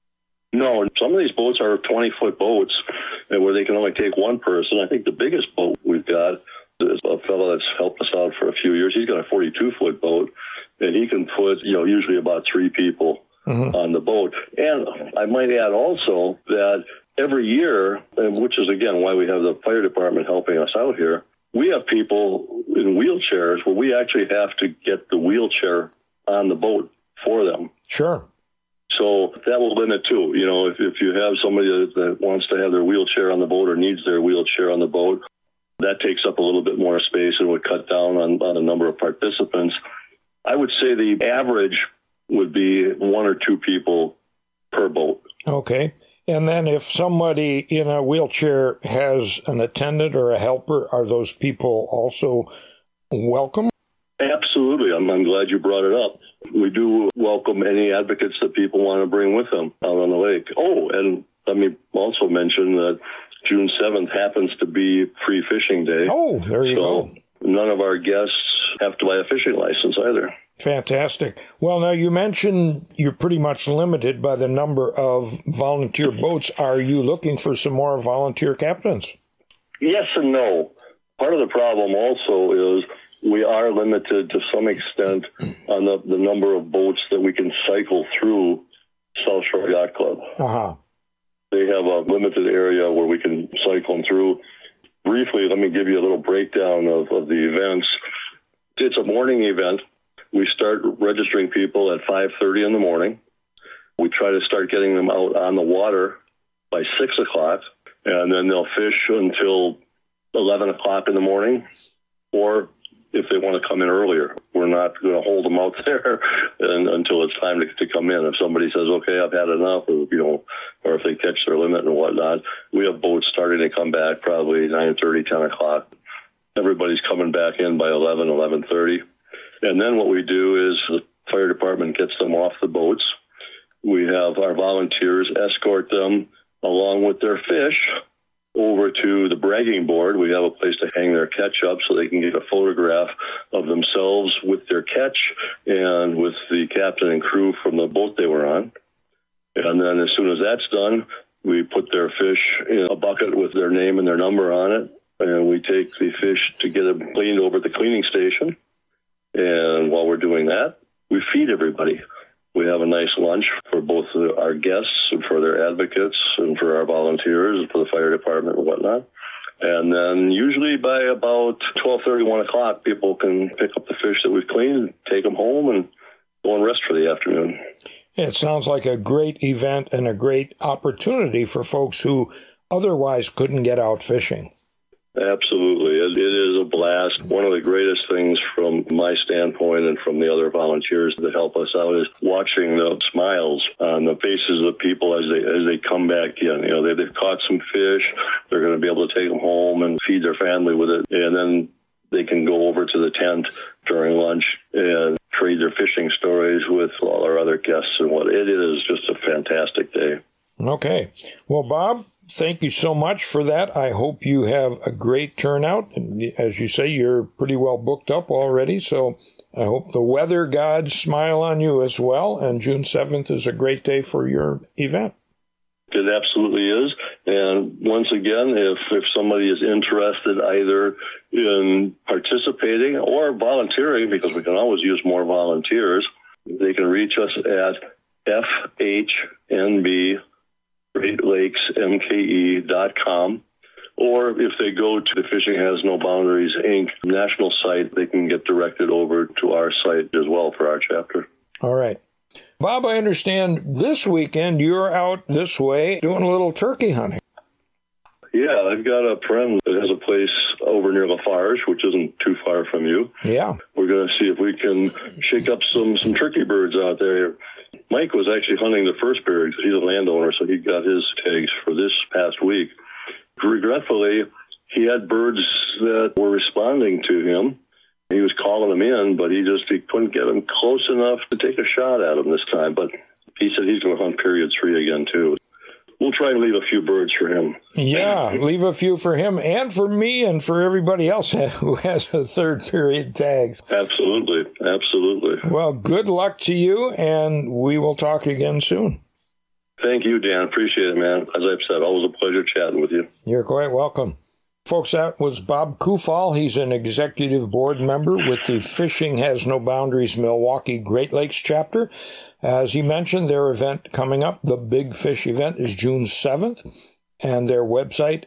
Speaker 25: No, some of these boats are 20-foot boats and where they can only take one person. I think the biggest boat we've got is a fellow that's helped us out for a few years. He's got a 42-foot boat, and he can put, usually about 3 people on the boat. And I might add also that every year, which is, again, why we have the fire department helping us out here, we have people in wheelchairs where we actually have to get the wheelchair on the boat for them.
Speaker 13: Sure.
Speaker 25: So that will limit too. If you have somebody that wants to have their wheelchair on the boat or needs their wheelchair on the boat, that takes up a little bit more space and would cut down on the number of participants. I would say the average would be 1 or 2 people per boat.
Speaker 13: Okay. And then if somebody in a wheelchair has an attendant or a helper, are those people also welcome?
Speaker 25: Absolutely. I'm glad you brought it up. We do welcome any advocates that people want to bring with them out on the lake. Oh, and let me also mention that June 7th happens to be free fishing day.
Speaker 13: Oh, there you go.
Speaker 25: None of our guests have to buy a fishing license either.
Speaker 13: Fantastic. Well, now you mentioned you're pretty much limited by the number of volunteer boats. Are you looking for some more volunteer captains?
Speaker 25: Yes and no. Part of the problem also is we are limited to some extent on the number of boats that we can cycle through South Shore Yacht Club.
Speaker 13: Uh-huh.
Speaker 25: They have a limited area where we can cycle them through. Briefly, let me give you a little breakdown of the events. It's a morning event. We start registering people at 5:30 in the morning. We try to start getting them out on the water by 6 o'clock, and then they'll fish until 11 o'clock in the morning, or if they want to come in earlier. We're not going to hold them out there until it's time to come in. If somebody says, okay, I've had enough, or if they catch their limit and whatnot, we have boats starting to come back probably 9:30, 10 o'clock. Everybody's coming back in by 11, 11:30. And then what we do is the fire department gets them off the boats. We have our volunteers escort them along with their fish over to the bragging board. We have a place to hang their catch up so they can get a photograph of themselves with their catch and with the captain and crew from the boat they were on. And then as soon as that's done, we put their fish in a bucket with their name and their number on it, and we take the fish to get them cleaned over at the cleaning station. And while we're doing that, we feed everybody. We have a nice lunch for both our guests and for their advocates and for our volunteers and for the fire department and whatnot. And then usually by about 12:30, 1 o'clock, people can pick up the fish that we've cleaned, take them home, and go and rest for the afternoon.
Speaker 13: It sounds like a great event and a great opportunity for folks who otherwise couldn't get out fishing.
Speaker 25: Absolutely. It is a blast. One of the greatest things from my standpoint and from the other volunteers that help us out is watching the smiles on the faces of the people as they come back in. They've caught some fish. They're going to be able to take them home and feed their family with it. And then they can go over to the tent during lunch and trade their fishing stories with all our other guests and what. It is just a fantastic day.
Speaker 13: Okay. Well, Bob, thank you so much for that. I hope you have a great turnout. As you say, you're pretty well booked up already, so I hope the weather gods smile on you as well, and June 7th is a great day for your event.
Speaker 25: It absolutely is. And once again, if somebody is interested either in participating or volunteering, because we can always use more volunteers, they can reach us at FHNB.GreatLakesMKE.com. Or if they go to the Fishing Has No Boundaries, Inc. national site, they can get directed over to our site as well for our chapter.
Speaker 13: All right. Bob, I understand this weekend you're out this way doing a little turkey hunting.
Speaker 25: Yeah, I've got a friend that has a place over near Lafarge, which isn't too far from you.
Speaker 13: Yeah.
Speaker 25: We're going to see if we can shake up some turkey birds out there. Mike was actually hunting the first period because he's a landowner, so he got his tags for this past week. Regretfully, he had birds that were responding to him. He was calling them in, but he couldn't get them close enough to take a shot at them this time. But he said he's going to hunt period 3 again, too. We'll try and leave a few birds for him.
Speaker 13: Yeah, leave a few for him and for me and for everybody else who has a third period tags.
Speaker 25: Absolutely, absolutely.
Speaker 13: Well, good luck to you, and we will talk again soon.
Speaker 25: Thank you, Dan. Appreciate it, man. As I've said, always a pleasure chatting with you.
Speaker 13: You're quite welcome. Folks, that was Bob Kufal. He's an executive board member with the Fishing Has No Boundaries Milwaukee Great Lakes chapter. As he mentioned, their event coming up, the Big Fish event, is June 7th, and their website,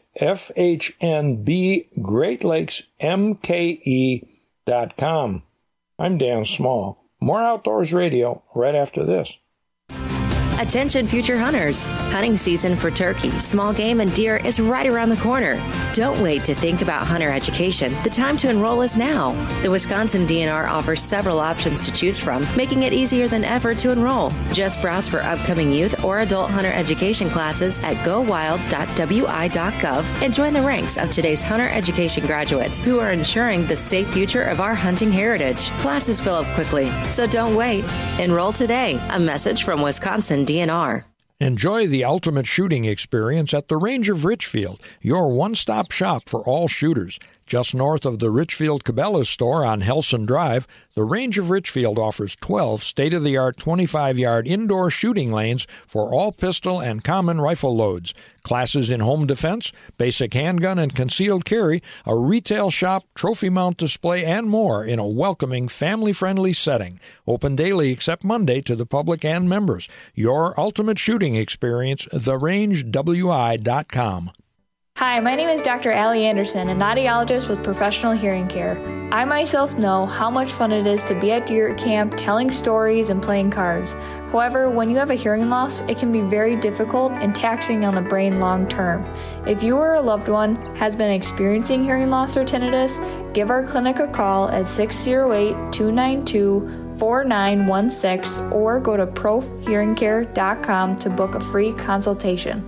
Speaker 13: FHNBGreatLakesMKE.com. I'm Dan Small. More Outdoors Radio right after this.
Speaker 22: Attention future hunters. Hunting season for turkey, small game, and deer is right around the corner. Don't wait to think about hunter education. The time to enroll is now. The Wisconsin DNR offers several options to choose from, making it easier than ever to enroll. Just browse for upcoming youth or adult hunter education classes at gowild.wi.gov and join the ranks of today's hunter education graduates who are ensuring the safe future of our hunting heritage. Classes fill up quickly, so don't wait. Enroll today. A message from Wisconsin DNR.
Speaker 13: Enjoy the ultimate shooting experience at the Range of Richfield, your one-stop shop for all shooters. Just north of the Richfield Cabela's store on Helson Drive, the Range of Richfield offers 12 state-of-the-art 25-yard indoor shooting lanes for all pistol and common rifle loads. Classes in home defense, basic handgun and concealed carry, a retail shop, trophy mount display, and more in a welcoming, family-friendly setting. Open daily except Monday to the public and members. Your ultimate shooting experience, therangewi.com.
Speaker 1: Hi, my name is Dr. Allie Anderson, an audiologist with Professional Hearing Care. I myself know how much fun it is to be at deer camp, telling stories and playing cards. However, when you have a hearing loss, it can be very difficult and taxing on the brain long term. If you or a loved one has been experiencing hearing loss or tinnitus, give our clinic a call at 608-292-4916 or go to profhearingcare.com to book a free consultation.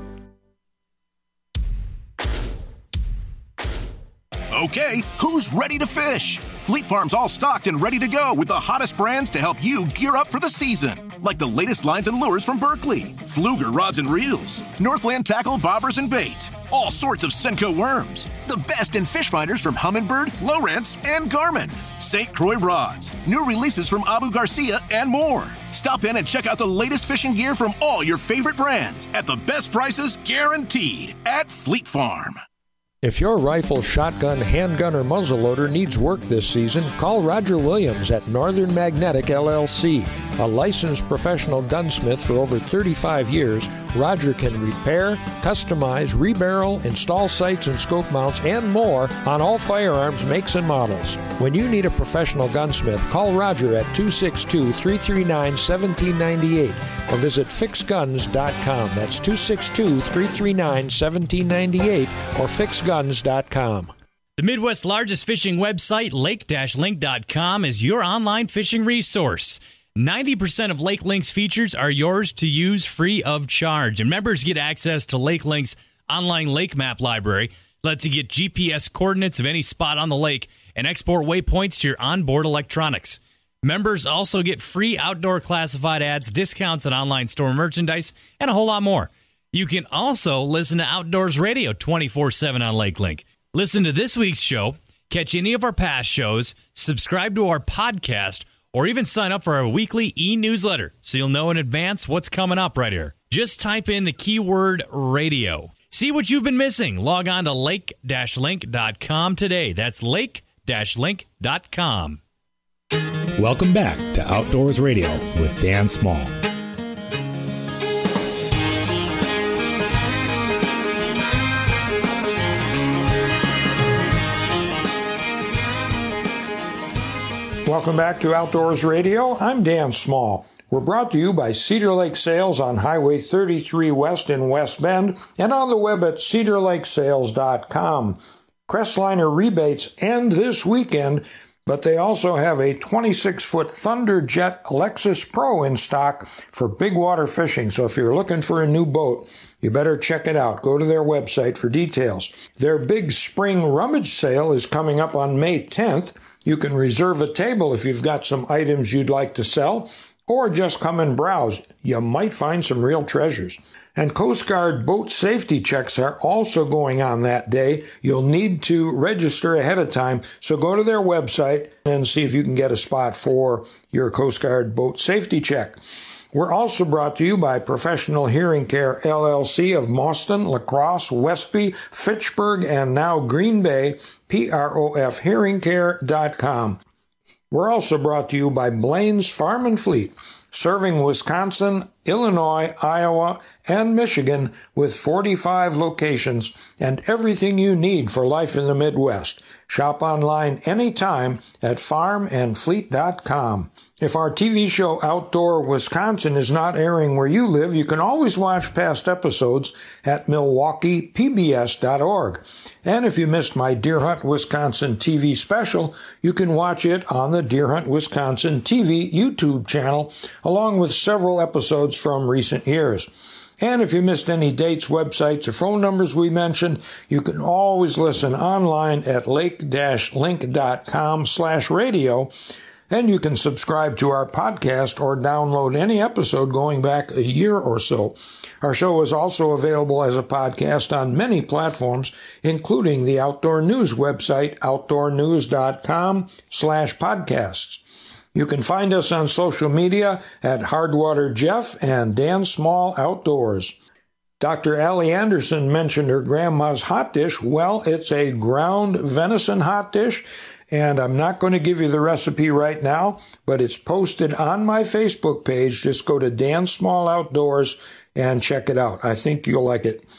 Speaker 14: Okay, who's ready to fish? Fleet Farm's all stocked and ready to go with the hottest brands to help you gear up for the season. Like the latest lines and lures from Berkley, Fluger rods and reels, Northland tackle, bobbers, and bait, all sorts of Senko worms, the best in fish finders from Humminbird, Lowrance, and Garmin, St. Croix rods, new releases from Abu Garcia, and more. Stop in and check out the latest fishing gear from all your favorite brands at the best prices guaranteed at Fleet Farm.
Speaker 13: If your rifle, shotgun, handgun, or muzzleloader needs work this season, call Roger Williams at Northern Magnetic LLC. A licensed professional gunsmith for over 35 years, Roger can repair, customize, rebarrel, install sights and scope mounts, and more on all firearms makes and models. When you need a professional gunsmith, call Roger at 262-339-1798 or visit fixguns.com. That's 262-339-1798 or fixguns.com.
Speaker 15: The Midwest's largest fishing website, lake-link.com, is your online fishing resource. 90% of Lake Link's features are yours to use free of charge. And members get access to Lake Link's online lake map library. Lets you get GPS coordinates of any spot on the lake and export waypoints to your onboard electronics. Members also get free outdoor classified ads, discounts on online store merchandise, and a whole lot more. You can also listen to Outdoors Radio 24/7 on Lake Link. Listen to this week's show, catch any of our past shows, subscribe to our podcast, or even sign up for our weekly e-newsletter so you'll know in advance what's coming up right here. Just type in the keyword radio. See what you've been missing. Log on to lake-link.com today. That's lake-link.com.
Speaker 12: Welcome back to Outdoors Radio with Dan Small.
Speaker 13: Welcome back to Outdoors Radio. I'm Dan Small. We're brought to you by Cedar Lake Sales on Highway 33 West in West Bend and on the web at cedarlakesales.com. Crestliner rebates end this weekend, but they also have a 26-foot Thunderjet Lexus Pro in stock for big water fishing. So if you're looking for a new boat, you better check it out. Go to their website for details. Their big spring rummage sale is coming up on May 10th. You can reserve a table if you've got some items you'd like to sell, or just come and browse. You might find some real treasures. And Coast Guard boat safety checks are also going on that day. You'll need to register ahead of time, so go to their website and see if you can get a spot for your Coast Guard boat safety check. We're also brought to you by Professional Hearing Care LLC of Mauston, La Crosse, Westby, Fitchburg, and now Green Bay, profhearingcare.com. We're also brought to you by Blaine's Farm and Fleet, serving Wisconsin, Illinois, Iowa, and Michigan with 45 locations and everything you need for life in the Midwest. Shop online anytime at farmandfleet.com. If our TV show Outdoor Wisconsin is not airing where you live, you can always watch past episodes at milwaukeepbs.org. And if you missed my Deer Hunt Wisconsin TV special, you can watch it on the Deer Hunt Wisconsin TV YouTube channel, along with several episodes from recent years. And if you missed any dates, websites, or phone numbers we mentioned, you can always listen online at lake-link.com/radio. And you can subscribe to our podcast or download any episode going back a year or so. Our show is also available as a podcast on many platforms, including the Outdoor News website, outdoornews.com/podcasts. You can find us on social media at Hardwater Jeff and Dan Small Outdoors. Dr. Allie Anderson mentioned her grandma's hot dish. Well, it's a ground venison hot dish. And I'm not going to give you the recipe right now, but it's posted on my Facebook page. Just go to Dan Small Outdoors and check it out. I think you'll like it.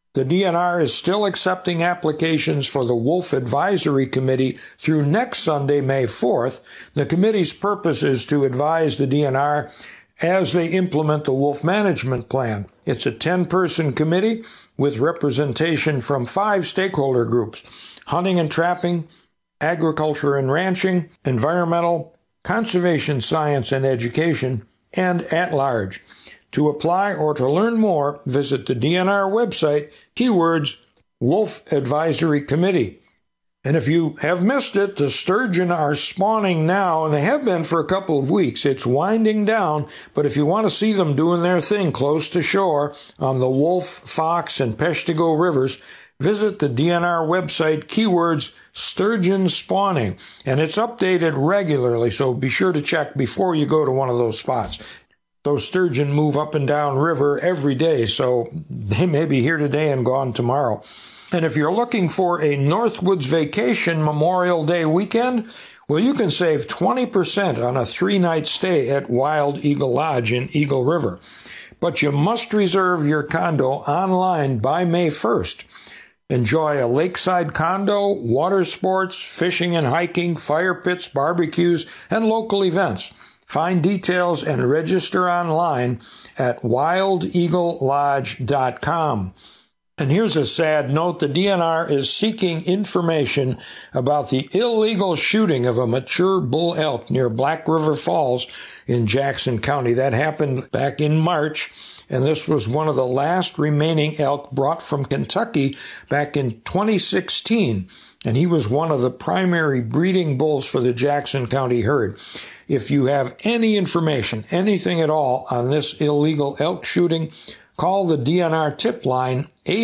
Speaker 13: The DNR is still accepting applications for the Wolf Advisory Committee through next Sunday, May 4th. The committee's purpose is to advise the DNR as they implement the Wolf Management Plan. It's a 10-person committee with representation from 5 stakeholder groups: hunting and trapping, agriculture and ranching, environmental, conservation science and education, and at large. To apply or to learn more, visit the DNR website, keywords Wolf Advisory Committee. And if you have missed it, the sturgeon are spawning now, and they have been for a couple of weeks. It's winding down, but if you want to see them doing their thing close to shore on the Wolf, Fox, and Peshtigo rivers, visit the DNR website, keywords sturgeon spawning. And it's updated regularly, so be sure to check before you go to one of those spots. Those sturgeon move up and down river every day, so they may be here today and gone tomorrow. And if you're looking for a Northwoods Vacation Memorial Day weekend, well, you can save 20% on a 3-night stay at Wild Eagle Lodge in Eagle River. But you must reserve your condo online by May 1st. Enjoy a lakeside condo, water sports, fishing and hiking, fire pits, barbecues, and local events. Find details and register online at wildeaglelodge.com. And here's a sad note. The DNR is seeking information about the illegal shooting of a mature bull elk near Black River Falls in Jackson County. That happened back in March, and this was one of the last remaining elk brought from Kentucky back in 2016. And he was one of the primary breeding bulls for the Jackson County herd. If you have any information, anything at all on this illegal elk shooting, call the DNR tip line,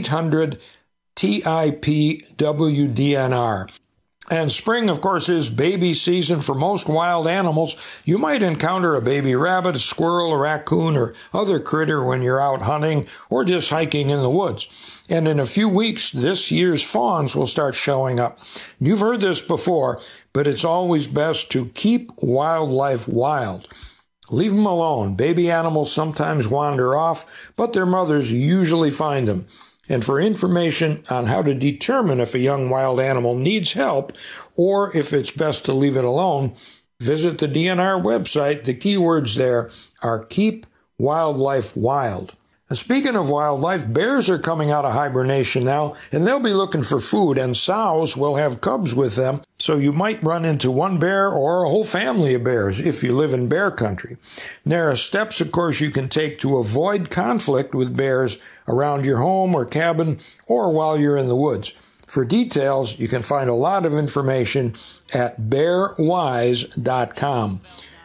Speaker 13: 800-TIP-WDNR. And spring, of course, is baby season for most wild animals. You might encounter a baby rabbit, a squirrel, a raccoon, or other critter when you're out hunting or just hiking in the woods. And in a few weeks, this year's fawns will start showing up. You've heard this before, but it's always best to keep wildlife wild. Leave them alone. Baby animals sometimes wander off, but their mothers usually find them. And for information on how to determine if a young wild animal needs help or if it's best to leave it alone, visit the DNR website. The keywords there are Keep Wildlife Wild. And speaking of wildlife, bears are coming out of hibernation now, and they'll be looking for food, and sows will have cubs with them, so you might run into one bear or a whole family of bears if you live in bear country. And there are steps, of course, you can take to avoid conflict with bears around your home or cabin or while you're in the woods. For details, you can find a lot of information at bearwise.com.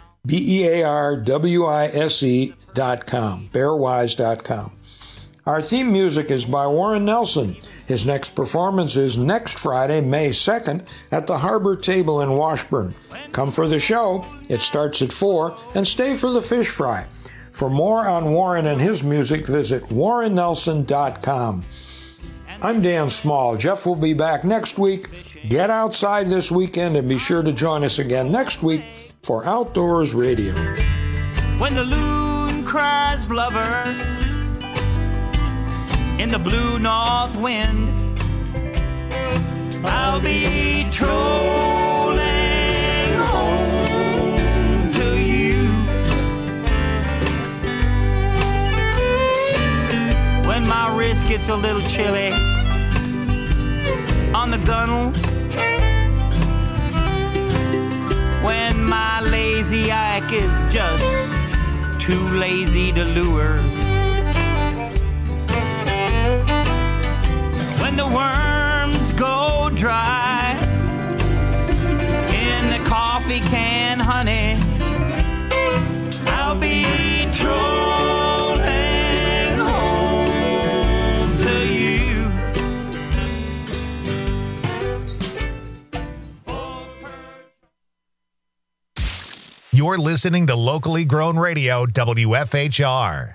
Speaker 13: BEARWISE.com, bearwise.com. Our theme music is by Warren Nelson. His next performance is next Friday, May 2nd, at the Harbor Table in Washburn. Come for the show. It starts at 4, and stay for the fish fry. For more on Warren and his music, visit warrennelson.com. I'm Dan Small. Jeff will be back next week. Get outside this weekend and be sure to join us again next week for Outdoors Radio.
Speaker 17: When the loon cries lover in the blue north wind, I'll be trolling home to you. When my wrist gets a little chilly on the gunnel, when my lazy ike is just too lazy to lure, when the worms go dry in the coffee can, honey, I'll be trolling home to you.
Speaker 8: You're listening to Locally Grown Radio, WFHR.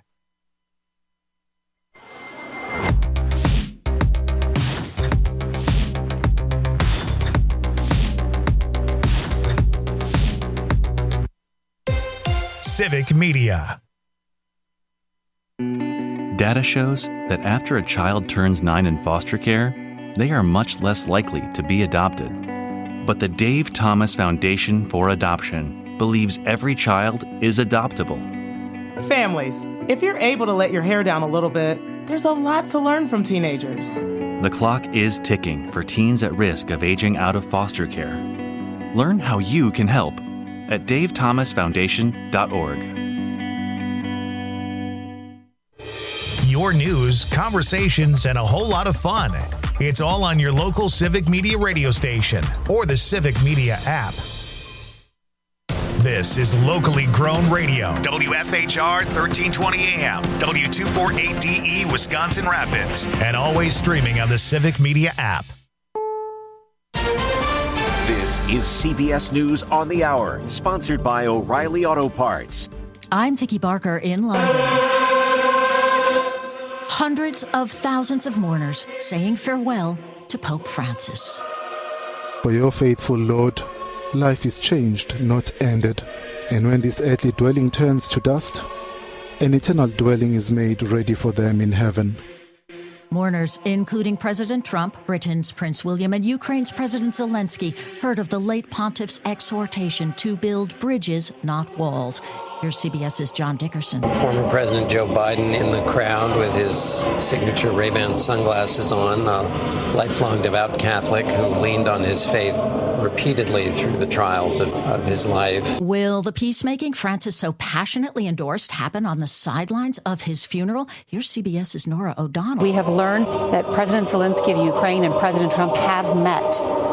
Speaker 8: Civic Media.
Speaker 18: Data shows
Speaker 16: that after a child turns 9 in foster care, they are much less likely to be adopted. But the Dave Thomas Foundation for Adoption believes every child is adoptable.
Speaker 18: Families, if you're able to let your hair down a little bit, there's a lot to learn from teenagers.
Speaker 16: The clock is ticking for teens at risk of aging out of foster care. Learn how you can help at davethomasfoundation.org.
Speaker 8: Your news, conversations, and a whole lot of fun. It's all on your local Civic Media radio station or the Civic Media app. This is locally grown radio. WFHR 1320 AM, W248DE, Wisconsin Rapids, and always streaming on the Civic Media app.
Speaker 19: This is CBS News on the Hour, sponsored by O'Reilly Auto Parts.
Speaker 2: I'm Vicki Barker in London. Hundreds of thousands of mourners saying farewell to Pope Francis.
Speaker 20: For your faithful Lord, life is changed, not ended. And when this earthly dwelling turns to dust, an eternal dwelling is made ready for them in heaven.
Speaker 2: Mourners, including President Trump, Britain's Prince William, and Ukraine's President Zelensky, heard of the late pontiff's exhortation to build bridges, not walls. Here's CBS's John Dickerson.
Speaker 21: Former President Joe Biden in the crowd with his signature Ray-Ban sunglasses on, a lifelong devout Catholic who leaned on his faith repeatedly through the trials of his life.
Speaker 2: Will the peacemaking Francis so passionately endorsed happen on the sidelines of his funeral? Here's CBS's Nora O'Donnell.
Speaker 26: We have learned that President Zelensky of Ukraine and President Trump have met.